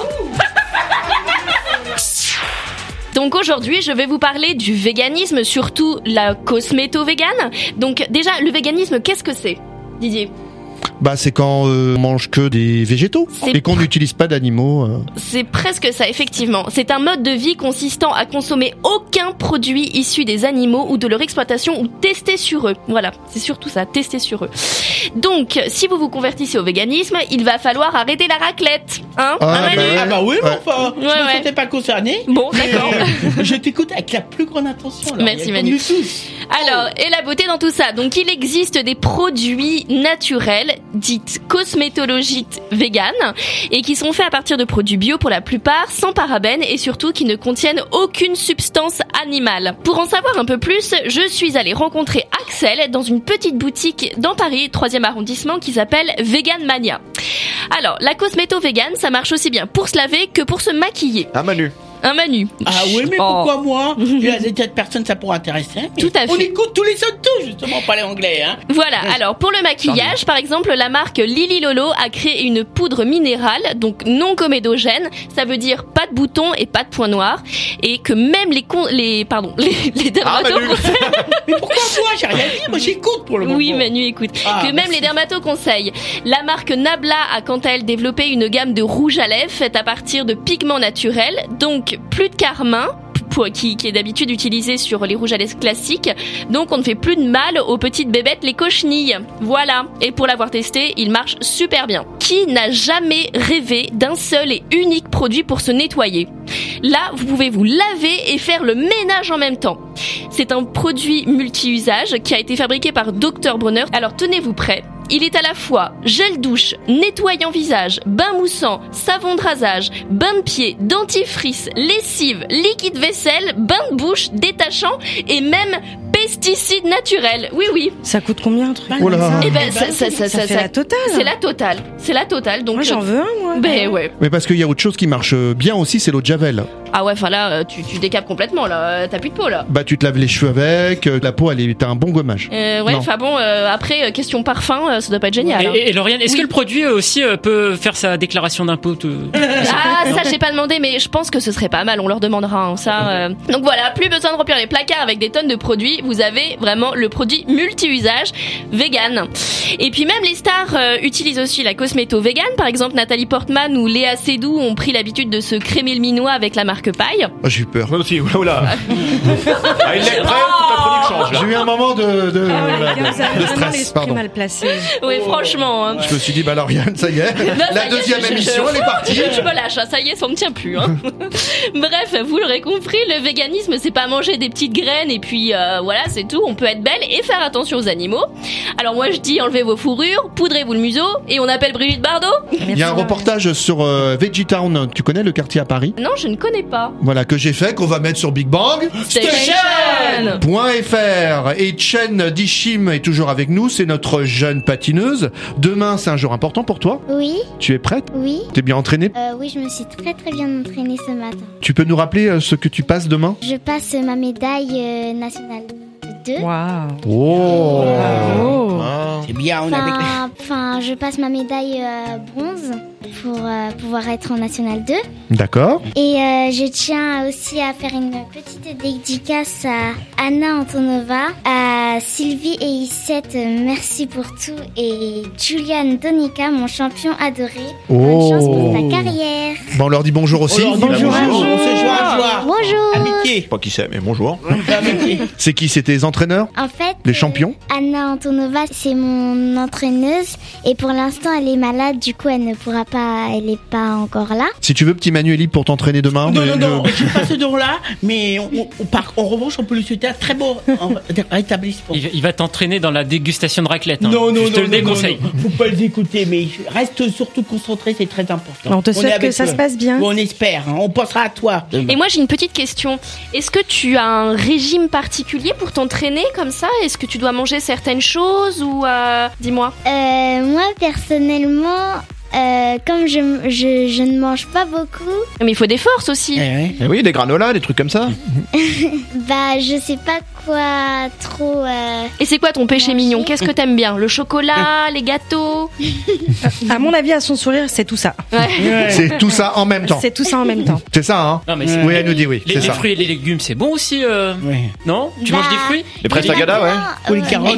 Donc aujourd'hui, je vais vous parler du véganisme, surtout la cosméto-végane. Donc déjà, le véganisme, qu'est-ce que c'est, Didier ? Bah, c'est quand on mange que des végétaux et qu'on n'utilise pas d'animaux. C'est presque ça, effectivement. C'est un mode de vie consistant à consommer aucun produit issu des animaux ou de leur exploitation ou testé sur eux. Voilà, c'est surtout ça, testé sur eux. Donc, si vous vous convertissez au véganisme, il va falloir arrêter la raclette. Hein, bah oui, mais enfin, je me sentais pas concerné. Bon, d'accord. Je t'écoute avec la plus grande attention. Là. Merci Manu. Alors, et la beauté dans tout ça. Donc, il existe des produits naturels, dites cosmétologiques véganes, et qui sont faits à partir de produits bio pour la plupart, sans parabènes et surtout qui ne contiennent aucune substance animale. Pour en savoir un peu plus, je suis allée rencontrer Axel dans une petite boutique dans Paris, 3e arrondissement, qui s'appelle Vegan Mania. Alors, la cosméto-végane, ça marche aussi bien pour se laver que pour se maquiller. Ah, Manu. Un Manu. Ah oui, mais pourquoi moi ? Il y a des tas de personnes, ça pourrait intéresser. Tout à fait. On écoute tous les autres tous, justement, pas les anglais. Hein. Voilà, alors pour le maquillage, par exemple, la marque Lily Lolo a créé une poudre minérale, donc non comédogène, ça veut dire pas de boutons et pas de points noirs, et que même les dermatos... Mais pourquoi moi ? J'ai rien dit, moi j'écoute pour le moment. Oui, Manu, écoute. Que même les dermatos conseillent. La marque Nabla a quant à elle développé une gamme de rouge à lèvres faite à partir de pigments naturels, donc plus de carmin, qui est d'habitude utilisé sur les rouges à lèvres classiques. Donc on ne fait plus de mal aux petites bébêtes, les cochenilles. Voilà. Et pour l'avoir testé, il marche super bien. Qui n'a jamais rêvé d'un seul et unique produit pour se nettoyer ? Là, vous pouvez vous laver et faire le ménage en même temps. C'est un produit multi-usage qui a été fabriqué par Dr Bronner. Alors tenez-vous prêts. Il est à la fois gel douche, nettoyant visage, bain moussant, savon de rasage, bain de pied, dentifrice, lessive, liquide vaisselle, bain de bouche, détachant et même pesticides naturels. Oui, oui. Ça coûte combien un truc ? Eh ben, ça fait la totale. C'est la totale. C'est la totale. Donc, moi, j'en veux un, moi. Ben ouais. Mais parce qu'il y a autre chose qui marche bien aussi, c'est l'eau de Javel. Ah ouais, enfin là, tu décapes complètement, là. T'as plus de peau, là. Bah, tu te laves les cheveux avec, la peau, t'as un bon gommage. Ouais, enfin bon, après, question parfum, ça doit pas être génial. Et Lauriane, est-ce que le produit aussi peut faire sa déclaration d'impôt Ah, ça, j'ai pas demandé, mais je pense que ce serait pas mal, on leur demandera, hein, ça. Donc voilà, plus besoin de remplir les placards avec des tonnes de produits, vous avez vraiment le produit multi-usage vegan. Et puis même les stars utilisent aussi la cosméto vegan, par exemple Nathalie Portman ou Léa Seydoux ont pris l'habitude de se crémer le minois avec la marque Paille. Oh, j'ai eu peur. Moi aussi, oula. Ah, il est prêt, toute la chronique change. Là. J'ai eu un moment de stress, pardon. Mal placé. Oui, franchement. Hein. Je me suis dit, bah Lauriane, ça y est, la deuxième émission, elle est partie. Je me lâche, hein, ça y est, ça me tient plus. Hein. Bref, vous l'aurez compris, le véganisme, c'est pas manger des petites graines et puis voilà, c'est tout. On peut être belle et faire attention aux animaux. Alors moi, je dis, enlevez vos fourrures, poudrez-vous le museau et on appelle Brigitte Bardot. Il y a un reportage sur Vegetown. Tu connais le quartier à Paris ? Non, je ne connais pas. Voilà, que j'ai fait, qu'on va mettre sur Big Bang Station. .fr. Et Chen Dishim est toujours avec nous, c'est notre jeune patineuse. Demain, c'est un jour important pour toi ? Oui. Tu es prête ? Oui. T'es bien entraînée ? Oui, je me suis très très bien entraînée ce matin. Tu peux nous rappeler ce que tu passes demain ? Je passe ma médaille nationale de 2. Waouh. Oh. C'est bien, on avait... Enfin, je passe ma médaille bronze pour pouvoir être en nationale 2. D'accord. Et je tiens aussi à faire une petite dédicace à Anna Antonova, à Sylvie et Issette, merci pour tout, et Julian Donica, mon champion adoré. Bonne chance pour ta carrière. Bon, on leur dit bonjour aussi. Bonjour. On se joint. Bonjour. Amitié. Pas qui c'est, mais bonjour. C'est qui ? C'est tes entraîneurs ? En fait, les champions ? Anna Antonova, c'est mon entraîneuse, et pour l'instant, elle est malade, du coup, elle est pas encore là. Si tu veux, petit Manu est libre pour t'entraîner demain. Non, je suis pas ce don-là, mais en revanche, on peut lui souhaiter un très beau rétablissement. Il va t'entraîner dans la dégustation de raclette. Hein. Non, je te le déconseille. Non. Faut pas les écouter, mais reste surtout concentré, c'est très important. On te souhaite que ça se passe bien. On espère, hein. On pensera à toi. Et moi j'ai une petite question. Est-ce que tu as un régime particulier pour t'entraîner comme ça? Est-ce que tu dois manger certaines choses ou dis-moi. Moi personnellement, comme je ne mange pas beaucoup. Mais il faut des forces aussi. Eh oui, des granolas, des trucs comme ça. Bah, je sais pas quoi trop. Et c'est quoi ton péché mignon? Qu'est-ce que t'aimes bien? Le chocolat, les gâteaux? À mon avis, à son sourire, c'est tout ça. Ouais. C'est tout ça en même temps. C'est tout ça en même temps. C'est ça, hein? Non, mais oui, elle nous dit oui. Les fruits et les légumes, c'est bon aussi. Non? Tu manges des fruits? Les prestagada, ouais. Ou les carottes.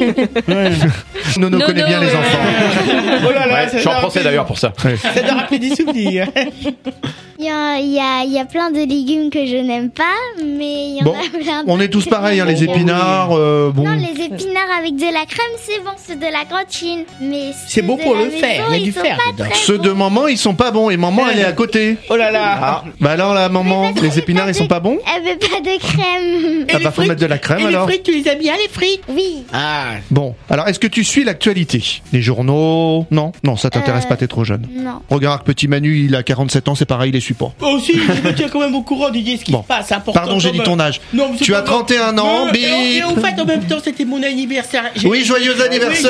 Nono connaît bien les enfants. Oh là là, Je suis en français d'ailleurs pour ça. Ça doit rappeler des souvenirs. Il y a plein de légumes que je n'aime pas, mais il y en a plein. On est tous pareils, hein, les épinards. Bon. Non, les épinards avec de la crème, c'est bon, c'est de la cantine. Mais c'est bon pour le fer, il y a du fer dedans. Ceux de maman, ils sont pas bons, et maman, elle est à côté. Oh là là. Bah alors la maman, les épinards, ils sont pas bons? Elle veut pas de crème. Ah bah faut mettre de la crème et alors. Les frites, tu les aimes bien les frites? Oui. Ah. Bon, alors est-ce que tu suis l'actualité? Les journaux? Non, ça t'intéresse pas, t'es trop jeune. Non. Regarde, petit Manu, il a 47 ans, c'est pareil, il les suit pas. Oh si, je me tiens quand même au courant Didier, ce qui se passe, c'est important. Pardon, j'ai dit ton âge. Non, tu as 31 ans, bip. Et en fait, en même temps, c'était mon anniversaire. Oui, joyeux anniversaire.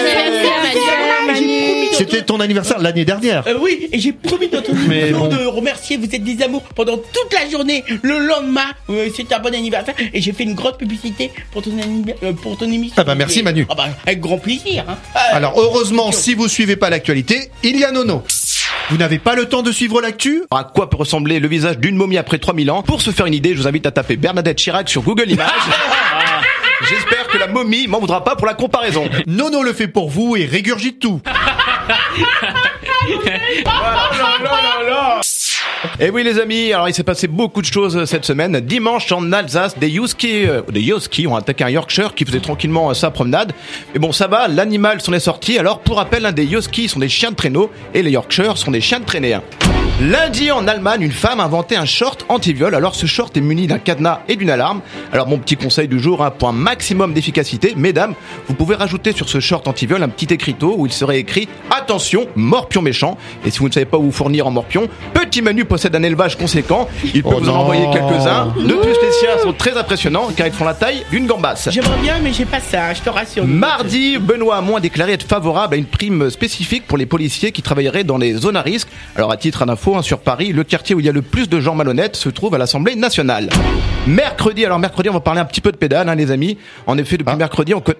C'était ton anniversaire l'année dernière. Oui, et j'ai promis dans ton émission de remercier, vous êtes des amours pendant toute la journée. Le lendemain, c'était un bon anniversaire. Et j'ai fait une grande publicité pour ton émission. Ah bah merci Manu. Ah bah avec grand plaisir. Hein. Alors heureusement, si vous suivez pas l'actualité, il y a Nono. Vous n'avez pas le temps de suivre l'actu? À quoi peut ressembler le visage d'une momie après 3000 ans? Pour se faire une idée, je vous invite à taper Bernadette Chirac sur Google Images. J'espère que la momie m'en voudra pas pour la comparaison. Nono le fait pour vous et régurgite tout. Et oui les amis, alors il s'est passé beaucoup de choses cette semaine. Dimanche en Alsace, des Huskies ont attaqué un Yorkshire qui faisait tranquillement sa promenade. Mais bon ça va, l'animal s'en est sorti. Alors pour rappel, des Huskies sont des chiens de traîneau et les Yorkshires sont des chiens de traînée. Lundi en Allemagne, une femme a inventé un short anti-viol. Alors ce short est muni d'un cadenas et d'une alarme. Alors mon petit conseil du jour, pour un maximum d'efficacité, mesdames, vous pouvez rajouter sur ce short anti-viol un petit écriteau où il serait écrit « Attention, morpion méchant ». Et si vous ne savez pas où vous fournir en morpion, Petit Manu possède un élevage conséquent. Il peut vous en envoyer quelques-uns. De plus, les siens sont très impressionnants car ils font la taille d'une gambasse. J'aimerais bien, mais j'ai pas ça, je te rassure. Mardi, Benoît Hamon a déclaré être favorable à une prime spécifique pour les policiers qui travailleraient dans les zones à risque. Alors à titre d'info, sur Paris, le quartier où il y a le plus de gens malhonnêtes se trouve à l'Assemblée nationale. Mercredi, on va parler un petit peu de pédale, les amis. En effet, depuis mercredi, on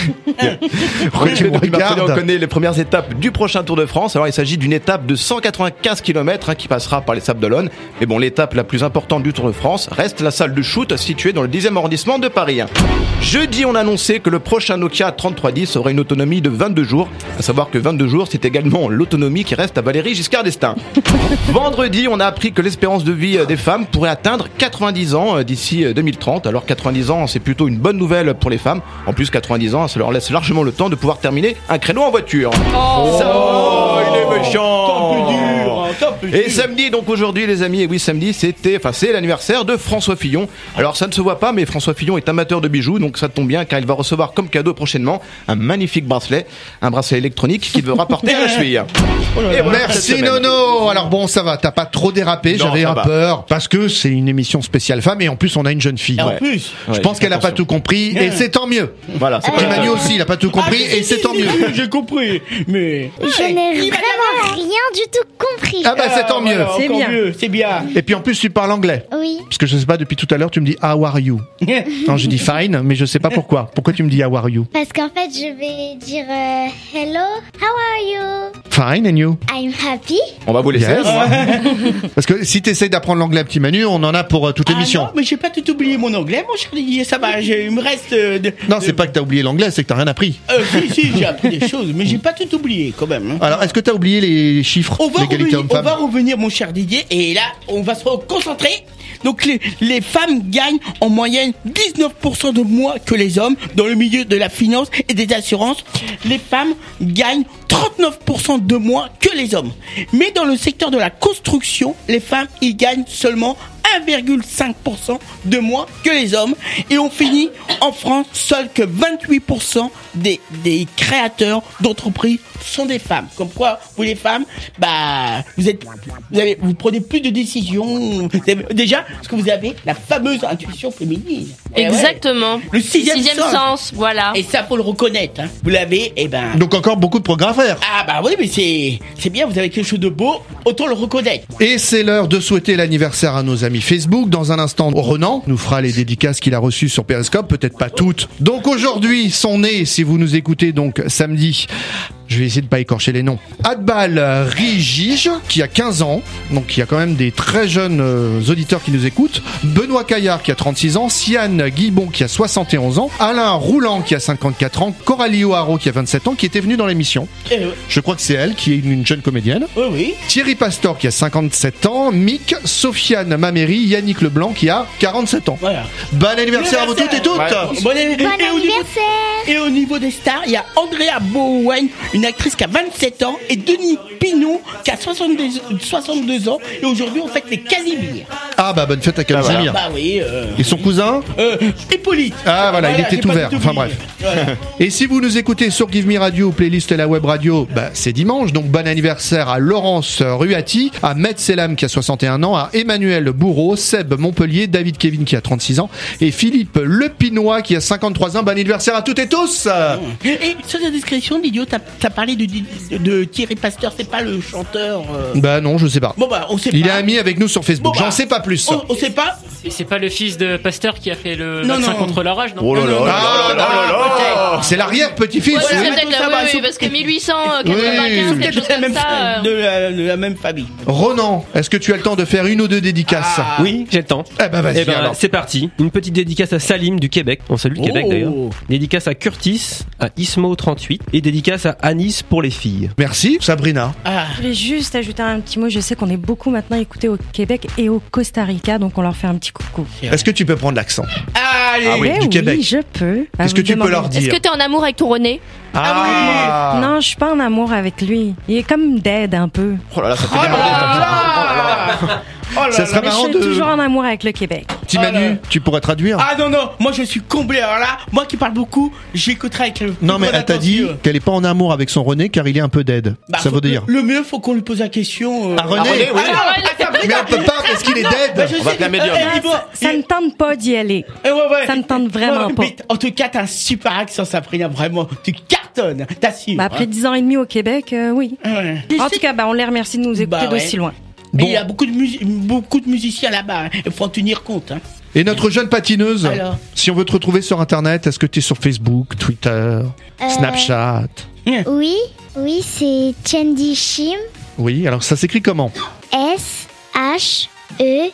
connaît les premières étapes du prochain Tour de France. Alors il s'agit d'une étape de 195 km qui passera par les Sables d'Olonne. Mais bon, l'étape la plus importante du Tour de France reste la salle de shoot située dans le 10e arrondissement de Paris. Jeudi, on a annoncé que le prochain Nokia 3310 aurait une autonomie de 22 jours. À savoir que 22 jours, c'est également l'autonomie qui reste à Valérie Giscard d'Estaing. Vendredi, on a appris que l'espérance de vie des femmes pourrait atteindre 90 ans d'ici 2030. Alors 90 ans, c'est plutôt une bonne nouvelle pour les femmes. En plus, 90 ans, ça leur laisse largement le temps de pouvoir terminer un créneau en voiture. Il est méchant. Et samedi, donc aujourd'hui les amis, et oui samedi, c'est l'anniversaire de François Fillon. Alors ça ne se voit pas, mais François Fillon est amateur de bijoux, donc ça tombe bien car il va recevoir comme cadeau prochainement un magnifique bracelet, un bracelet électronique qu'il veut rapporter à la cheville. Merci Nono. Alors bon, ça va, t'as pas trop dérapé, j'avais peur parce que c'est une émission spéciale femme et en plus on a une jeune fille. En plus, je pense qu'elle a pas tout compris et c'est tant mieux. Voilà, c'est Manu aussi, il a pas tout compris et c'est tant mieux. J'ai compris, mais je n'ai vraiment rien du tout compris. Ah bah c'est tant mieux. C'est bien. Et puis en plus tu parles anglais. Oui. Parce que je sais pas, depuis tout à l'heure tu me dis how are you. Non, je dis fine, mais je sais pas pourquoi. Pourquoi tu me dis how are you? Parce qu'en fait je vais dire hello, how are you? Fine, and you? I'm happy. On va vous laisser. Yes. Parce que si t'essayes d'apprendre l'anglais, petit Manu, on en a pour toute l'émission. Non, mais j'ai pas tout oublié mon anglais, mon cher Didier, ça va, il me reste... Non, c'est pas que t'as oublié l'anglais, c'est que t'as rien appris. Si, j'ai appris des choses, mais j'ai pas tout oublié quand même. Alors, est-ce que t'as oublié les chiffres d'égalité homme-femme? On va revenir, mon cher Didier, et là, on va se concentrer. Donc les femmes gagnent en moyenne 19% de moins que les hommes dans le milieu de la finance et des assurances. Les femmes gagnent 39% de moins que les hommes. Mais dans le secteur de la construction, les femmes y gagnent seulement 1,5% de moins que les hommes. Et on finit en France, seuls que 28% des créateurs d'entreprises sont des femmes. Comme quoi, vous les femmes, vous prenez plus de décisions. Déjà, parce que vous avez la fameuse intuition féminine. Exactement. Ouais. Le sixième sens, voilà. Et ça, faut le reconnaître. Hein. Vous l'avez, Donc encore beaucoup de progrès à faire. Ah bah oui, mais c'est bien, vous avez quelque chose de beau, autant le reconnaître. Et c'est l'heure de souhaiter l'anniversaire à nos amis Facebook. Dans un instant, Renan nous fera les dédicaces qu'il a reçues sur Periscope, peut-être pas toutes. Donc aujourd'hui, sont nés, si vous nous écoutez donc samedi, je vais essayer de pas écorcher les noms. Adbal Rigige, qui a 15 ans, donc il y a quand même des très jeunes auditeurs qui nous écoutent. Benoît Caillard, qui a 36 ans. Siane Guibon, qui a 71 ans. Alain Roulant, qui a 54 ans. Coralie O'Haraud, qui a 27 ans, qui était venue dans l'émission. Je crois que c'est elle, qui est une jeune comédienne. Oui. Thierry Pastor, qui a 57 ans. Mick, Sofiane Maméry, Yannick Leblanc, qui a 47 ans. Voilà. Bon anniversaire à vous toutes et toutes. Bon anniversaire. Et au niveau des stars, il y a Andrea Bowen, une actrice qui a 27 ans, et Denis Pinot, qui a 62 ans, et aujourd'hui on fête les Casimir. Ah bah bonne fête à Casimir. Bah oui. Et son cousin Hippolyte. Ah voilà, il était ouvert. Enfin bref. Voilà. Et si vous nous écoutez sur Give Me Radio, playlist et la web radio, c'est dimanche, donc bon anniversaire à Laurence Ruati, à Med Selam qui a 61 ans, à Emmanuel Bourreau, Seb Montpellier, David Kevin qui a 36 ans, et Philippe Lepinois qui a 53 ans. Bon anniversaire à toutes et tous. Et sur la description, Didio, t'as parlé de Thierry Pasteur, c'est pas le chanteur Bah non, je sais pas. Bon on sait pas. Il est ami avec nous sur Facebook, j'en sais pas plus. On sait pas. Et c'est pas le fils de Pasteur qui a fait le vaccin contre la rage, non? Oh là là. C'est l'arrière-petit-fils. Ouais, c'est peut-être oui, parce que 1895, quelque chose comme ça. De la même famille. Ronan, est-ce que tu as le temps de faire une ou deux dédicaces? Oui, j'ai le temps. Vas-y alors. C'est parti. Une petite dédicace à Salim du Québec. On salue le Québec d'ailleurs. Dédicace à Curtis, à Ismo38 et dédicace à Anis pour les filles. Merci Sabrina. Je voulais juste ajouter un petit mot. Je sais qu'on est beaucoup maintenant écoutés au Québec et au Costa Rica, donc on leur fait un petit coucou. Est-ce que tu peux prendre l'accent? Allez, du Québec. Oui, je peux. Est-ce que tu peux leur dire? Est-ce que t'es en amour avec ton René? Non, je suis pas en amour avec lui. Il est comme dead un peu. Oh là là, ça fait démarrer. Ça serait marrant je suis toujours en amour avec le Québec. Petit Manu, tu pourrais traduire? Ah non, moi je suis comblé. Alors là, moi qui parle beaucoup, j'écouterai avec le. Non, mais elle t'a dit qu'elle est pas en amour avec son René car il est un peu dead. Ça veut dire. Le mieux, faut qu'on lui pose la question. À René, oui. Mais on peut pas parce qu'il est dead. On va appeler un médium. Ça ne tente pas d'y aller. Ça ne tente vraiment pas. En tout cas, t'as un super accent, Sabrina, vraiment. Tu cartonnes, t'assures. Après 10 ans et demi au Québec, oui. En tout cas, on les remercie de nous écouter d'aussi loin. Et il y a beaucoup de musiciens là-bas, il faut en tenir compte. Et notre jeune patineuse, si on veut te retrouver sur Internet, est-ce que tu es sur Facebook, Twitter, Snapchat? Oui, c'est Chandy Shim. Oui, alors ça s'écrit comment? SHENDY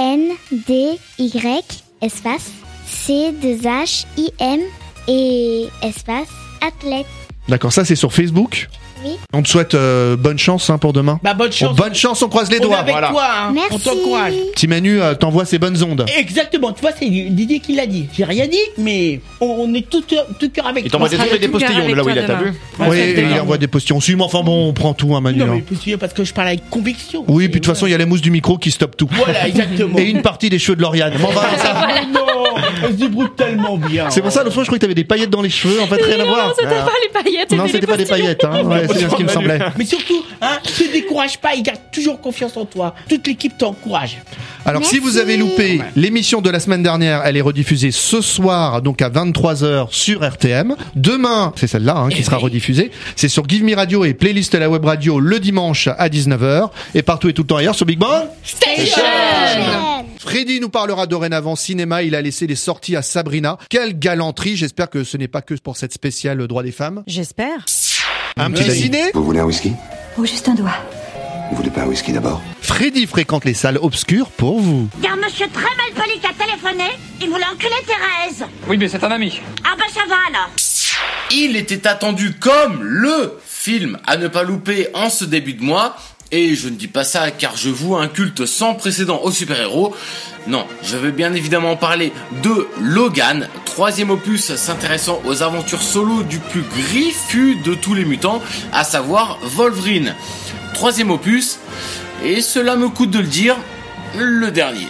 espace C2HIM et espace athlète. D'accord, ça c'est sur Facebook? Oui. On te souhaite bonne chance pour demain. Bonne chance. Bonne chance, on croise les doigts. Avec toi, Merci. On t'encourage. Petit Manu t'envoie ses bonnes ondes. Exactement, tu vois, c'est Didier qui l'a dit. J'ai rien dit, mais on est tout cœur avec toi. Il t'envoie des postillons de là où il est, t'as vu? Oui, il envoie des postillons. Mais enfin bon, on prend tout, Manu. Non, mais postillons parce que je parle avec conviction. Oui, puis de toute façon, il y a la mousse du micro qui stoppe tout. Voilà, exactement. Et une partie des cheveux de Lauriane. Non, elle se débrouille tellement bien. C'est pour ça, l'autre fois, je croyais que t'avais des paillettes dans les cheveux. En fait, rien à voir. Non, c'était pas les paillettes. Non, c'était pas des paillettes. C'est bien ce qui me semblait. Mais surtout, ne te décourage pas, il garde toujours confiance en toi. Toute l'équipe t'encourage. Alors, Merci. si vous avez loupé l'émission de la semaine dernière, elle est rediffusée ce soir, donc à 23h sur RTM. Demain, c'est celle-là qui sera rediffusée. C'est sur Give Me Radio et playlist à la web radio le dimanche à 19h. Et partout et tout le temps ailleurs sur Big Bang Station. Freddy nous parlera dorénavant cinéma. Il a laissé les sorties à Sabrina. Quelle galanterie. J'espère que ce n'est pas que pour cette spéciale droit des femmes. J'espère. Un petit ciné? Vous voulez un whisky? Oh, juste un doigt. Vous voulez pas un whisky d'abord? Freddy fréquente les salles obscures pour vous. Car monsieur très mal poli qui a téléphoné, il voulait enculer Thérèse. Oui, mais c'est un ami. Ah bah ça va alors. Il était attendu comme le film à ne pas louper en ce début de mois. Et je ne dis pas ça car je voue un culte sans précédent aux super-héros. Non, je veux bien évidemment parler de Logan, troisième opus s'intéressant aux aventures solo du plus griffu de tous les mutants, à savoir Wolverine. Troisième opus, et cela me coûte de le dire, le dernier.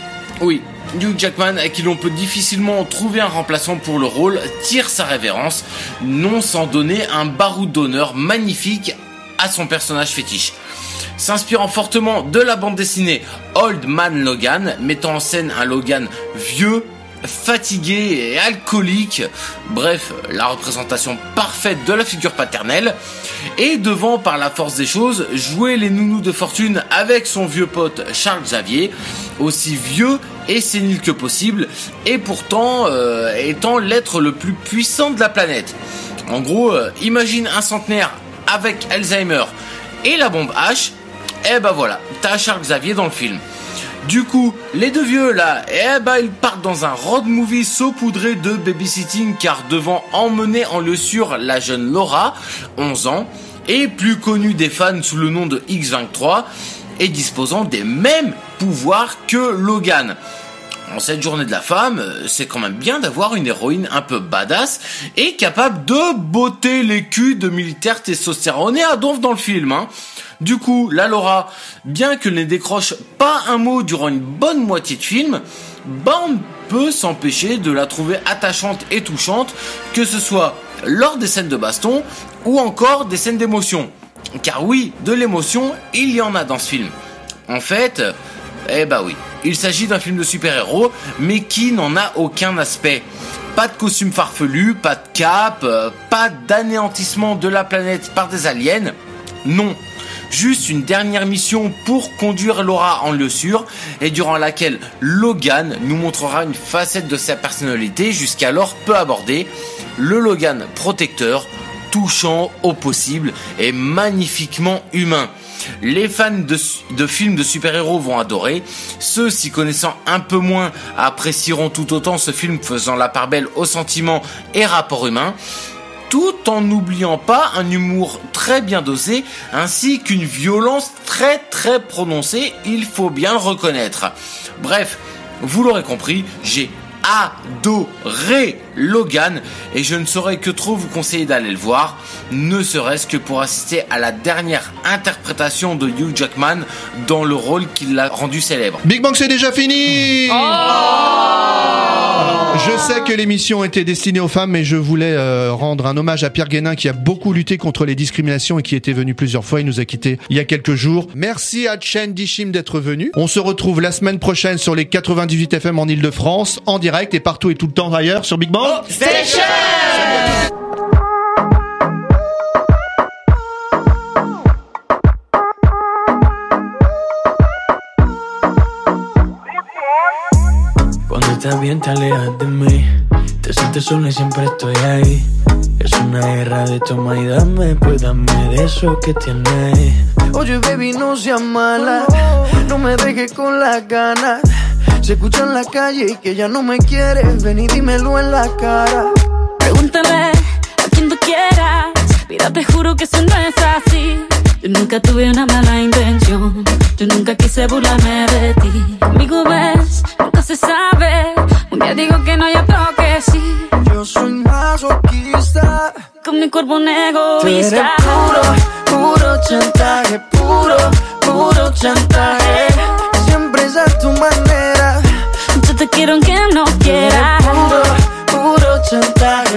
Oui, Hugh Jackman, à qui l'on peut difficilement trouver un remplaçant pour le rôle, tire sa révérence, non sans donner un baroud d'honneur magnifique à son personnage fétiche. S'inspirant fortement de la bande dessinée Old Man Logan, mettant en scène un Logan vieux, fatigué et alcoolique, bref, la représentation parfaite de la figure paternelle, et devant par la force des choses jouer les nounous de fortune avec son vieux pote Charles Xavier, aussi vieux et sénile que possible, et pourtant étant l'être le plus puissant de la planète. En gros, imagine un centenaire avec Alzheimer et la bombe H, et ben voilà, t'as Charles Xavier dans le film. Du coup, les deux vieux là, ils partent dans un road movie saupoudré de babysitting, car devant emmener en lieu sûr la jeune Laura, 11 ans, et plus connue des fans sous le nom de X-23, et disposant des mêmes pouvoirs que Logan. En cette journée de la femme, c'est quand même bien d'avoir une héroïne un peu badass et capable de botter les culs de militaires testostéronés à donf dans le film, hein. Du coup, la Laura, bien qu'elle ne décroche pas un mot durant une bonne moitié de film, on ne peut s'empêcher de la trouver attachante et touchante, que ce soit lors des scènes de baston ou encore des scènes d'émotion. Car oui, de l'émotion, il y en a dans ce film. En fait, oui, il s'agit d'un film de super-héros, mais qui n'en a aucun aspect. Pas de costume farfelu, pas de cape, pas d'anéantissement de la planète par des aliens. Non. Juste une dernière mission pour conduire Laura en lieu sûr, et durant laquelle Logan nous montrera une facette de sa personnalité jusqu'alors peu abordée, le Logan protecteur, touchant au possible et magnifiquement humain. Les fans de films de super-héros vont adorer, ceux s'y connaissant un peu moins apprécieront tout autant ce film faisant la part belle aux sentiments et rapports humains, tout en n'oubliant pas un humour très bien dosé, ainsi qu'une violence très très prononcée, il faut bien le reconnaître. Bref, vous l'aurez compris, j'ai adoré Logan, et je ne saurais que trop vous conseiller d'aller le voir, ne serait-ce que pour assister à la dernière interprétation de Hugh Jackman dans le rôle qui l'a rendu célèbre. Big Bang, c'est déjà fini. Je sais que l'émission était destinée aux femmes, mais je voulais rendre un hommage à Pierre Guénin, qui a beaucoup lutté contre les discriminations et qui était venu plusieurs fois. Il nous a quittés il y a quelques jours. Merci à Chen Dishim d'être venu. On se retrouve la semaine prochaine sur les 98 FM en Ile-de-France, en direct et partout et tout le temps ailleurs sur Big Bang Station. Cuando estás bien te alejas de mí, te sientes sola y siempre estoy ahí. Es una guerra de toma y dame, pues dame de eso que tienes. Oye baby, no seas mala, no me dejes con las ganas. Se escucha en la calle y que ya no me quieres, ven y dímelo en la cara. Pregúntale a quien tú quieras, mira te juro que eso no es así. Yo nunca tuve una mala intención, yo nunca quise burlarme de ti. Conmigo ves, nunca se sabe, un día digo que no y otro que sí. Yo soy masoquista, con mi cuerpo un egoísta. Tú eres puro chantaje, puro chantaje. Siempre es a tu manera, yo te quiero aunque no quieras. Puro chantaje,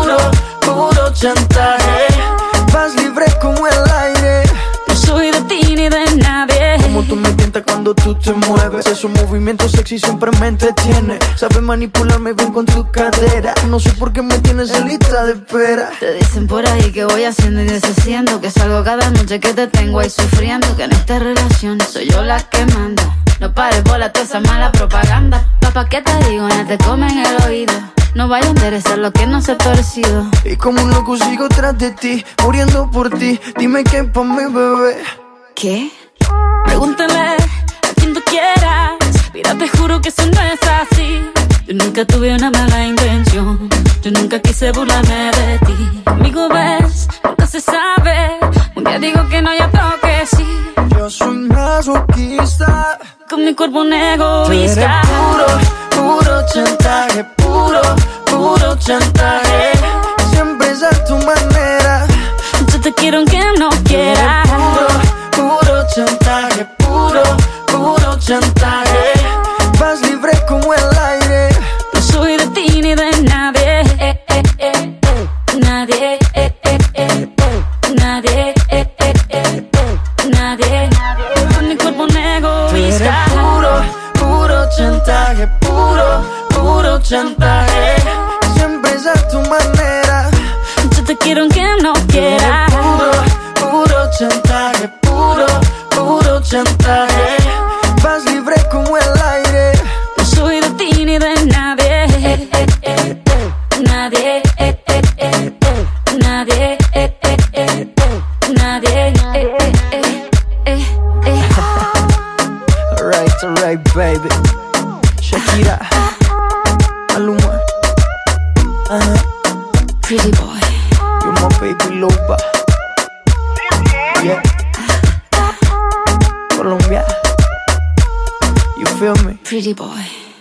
puro chantaje. Vas libre como el aire, no soy de ti ni de nadie. Como tú me tientas cuando tú te mueves, esos movimientos sexy siempre me entretiene. Sabes manipularme bien con tu cadera, no sé por qué me tienes en lista de espera. Te dicen por ahí que voy haciendo y deshaciendo, que salgo cada noche que te tengo ahí sufriendo, que en esta relación soy yo la que manda. No pares bola toda esa mala propaganda. Papá, ¿qué te digo? No te comen el oído. No vaya a interesar lo que no se ha torcido. Y como un loco sigo tras de ti, muriendo por ti. Dime qué pa' mi bebé. ¿Qué? Pregúntale a quien tú quieras, mira te juro que eso no es así. Yo nunca tuve una mala intención, yo nunca quise burlarme de ti. Conmigo ves, nunca se sabe, un día digo que no y otro que sí. Yo soy masoquista, con mi cuerpo un egoísta. Puro chantaje, puro chantaje. Siempre es a tu manera, yo te quiero aunque no quieras. Puro chantaje, puro chantaje. Vas libre chantaje, puro chantaje. Siempre es a tu manera. Yo te quiero aunque no quieras. Puro chantaje, puro chantaje. Vas libre como el aire. No soy de ti ni de nadie. Nadie. Nadie. Nadie. Alright, baby. Shakira, Maluma, Pretty boy, you're my baby loba. Yeah, Colombia, you feel me? pretty boy.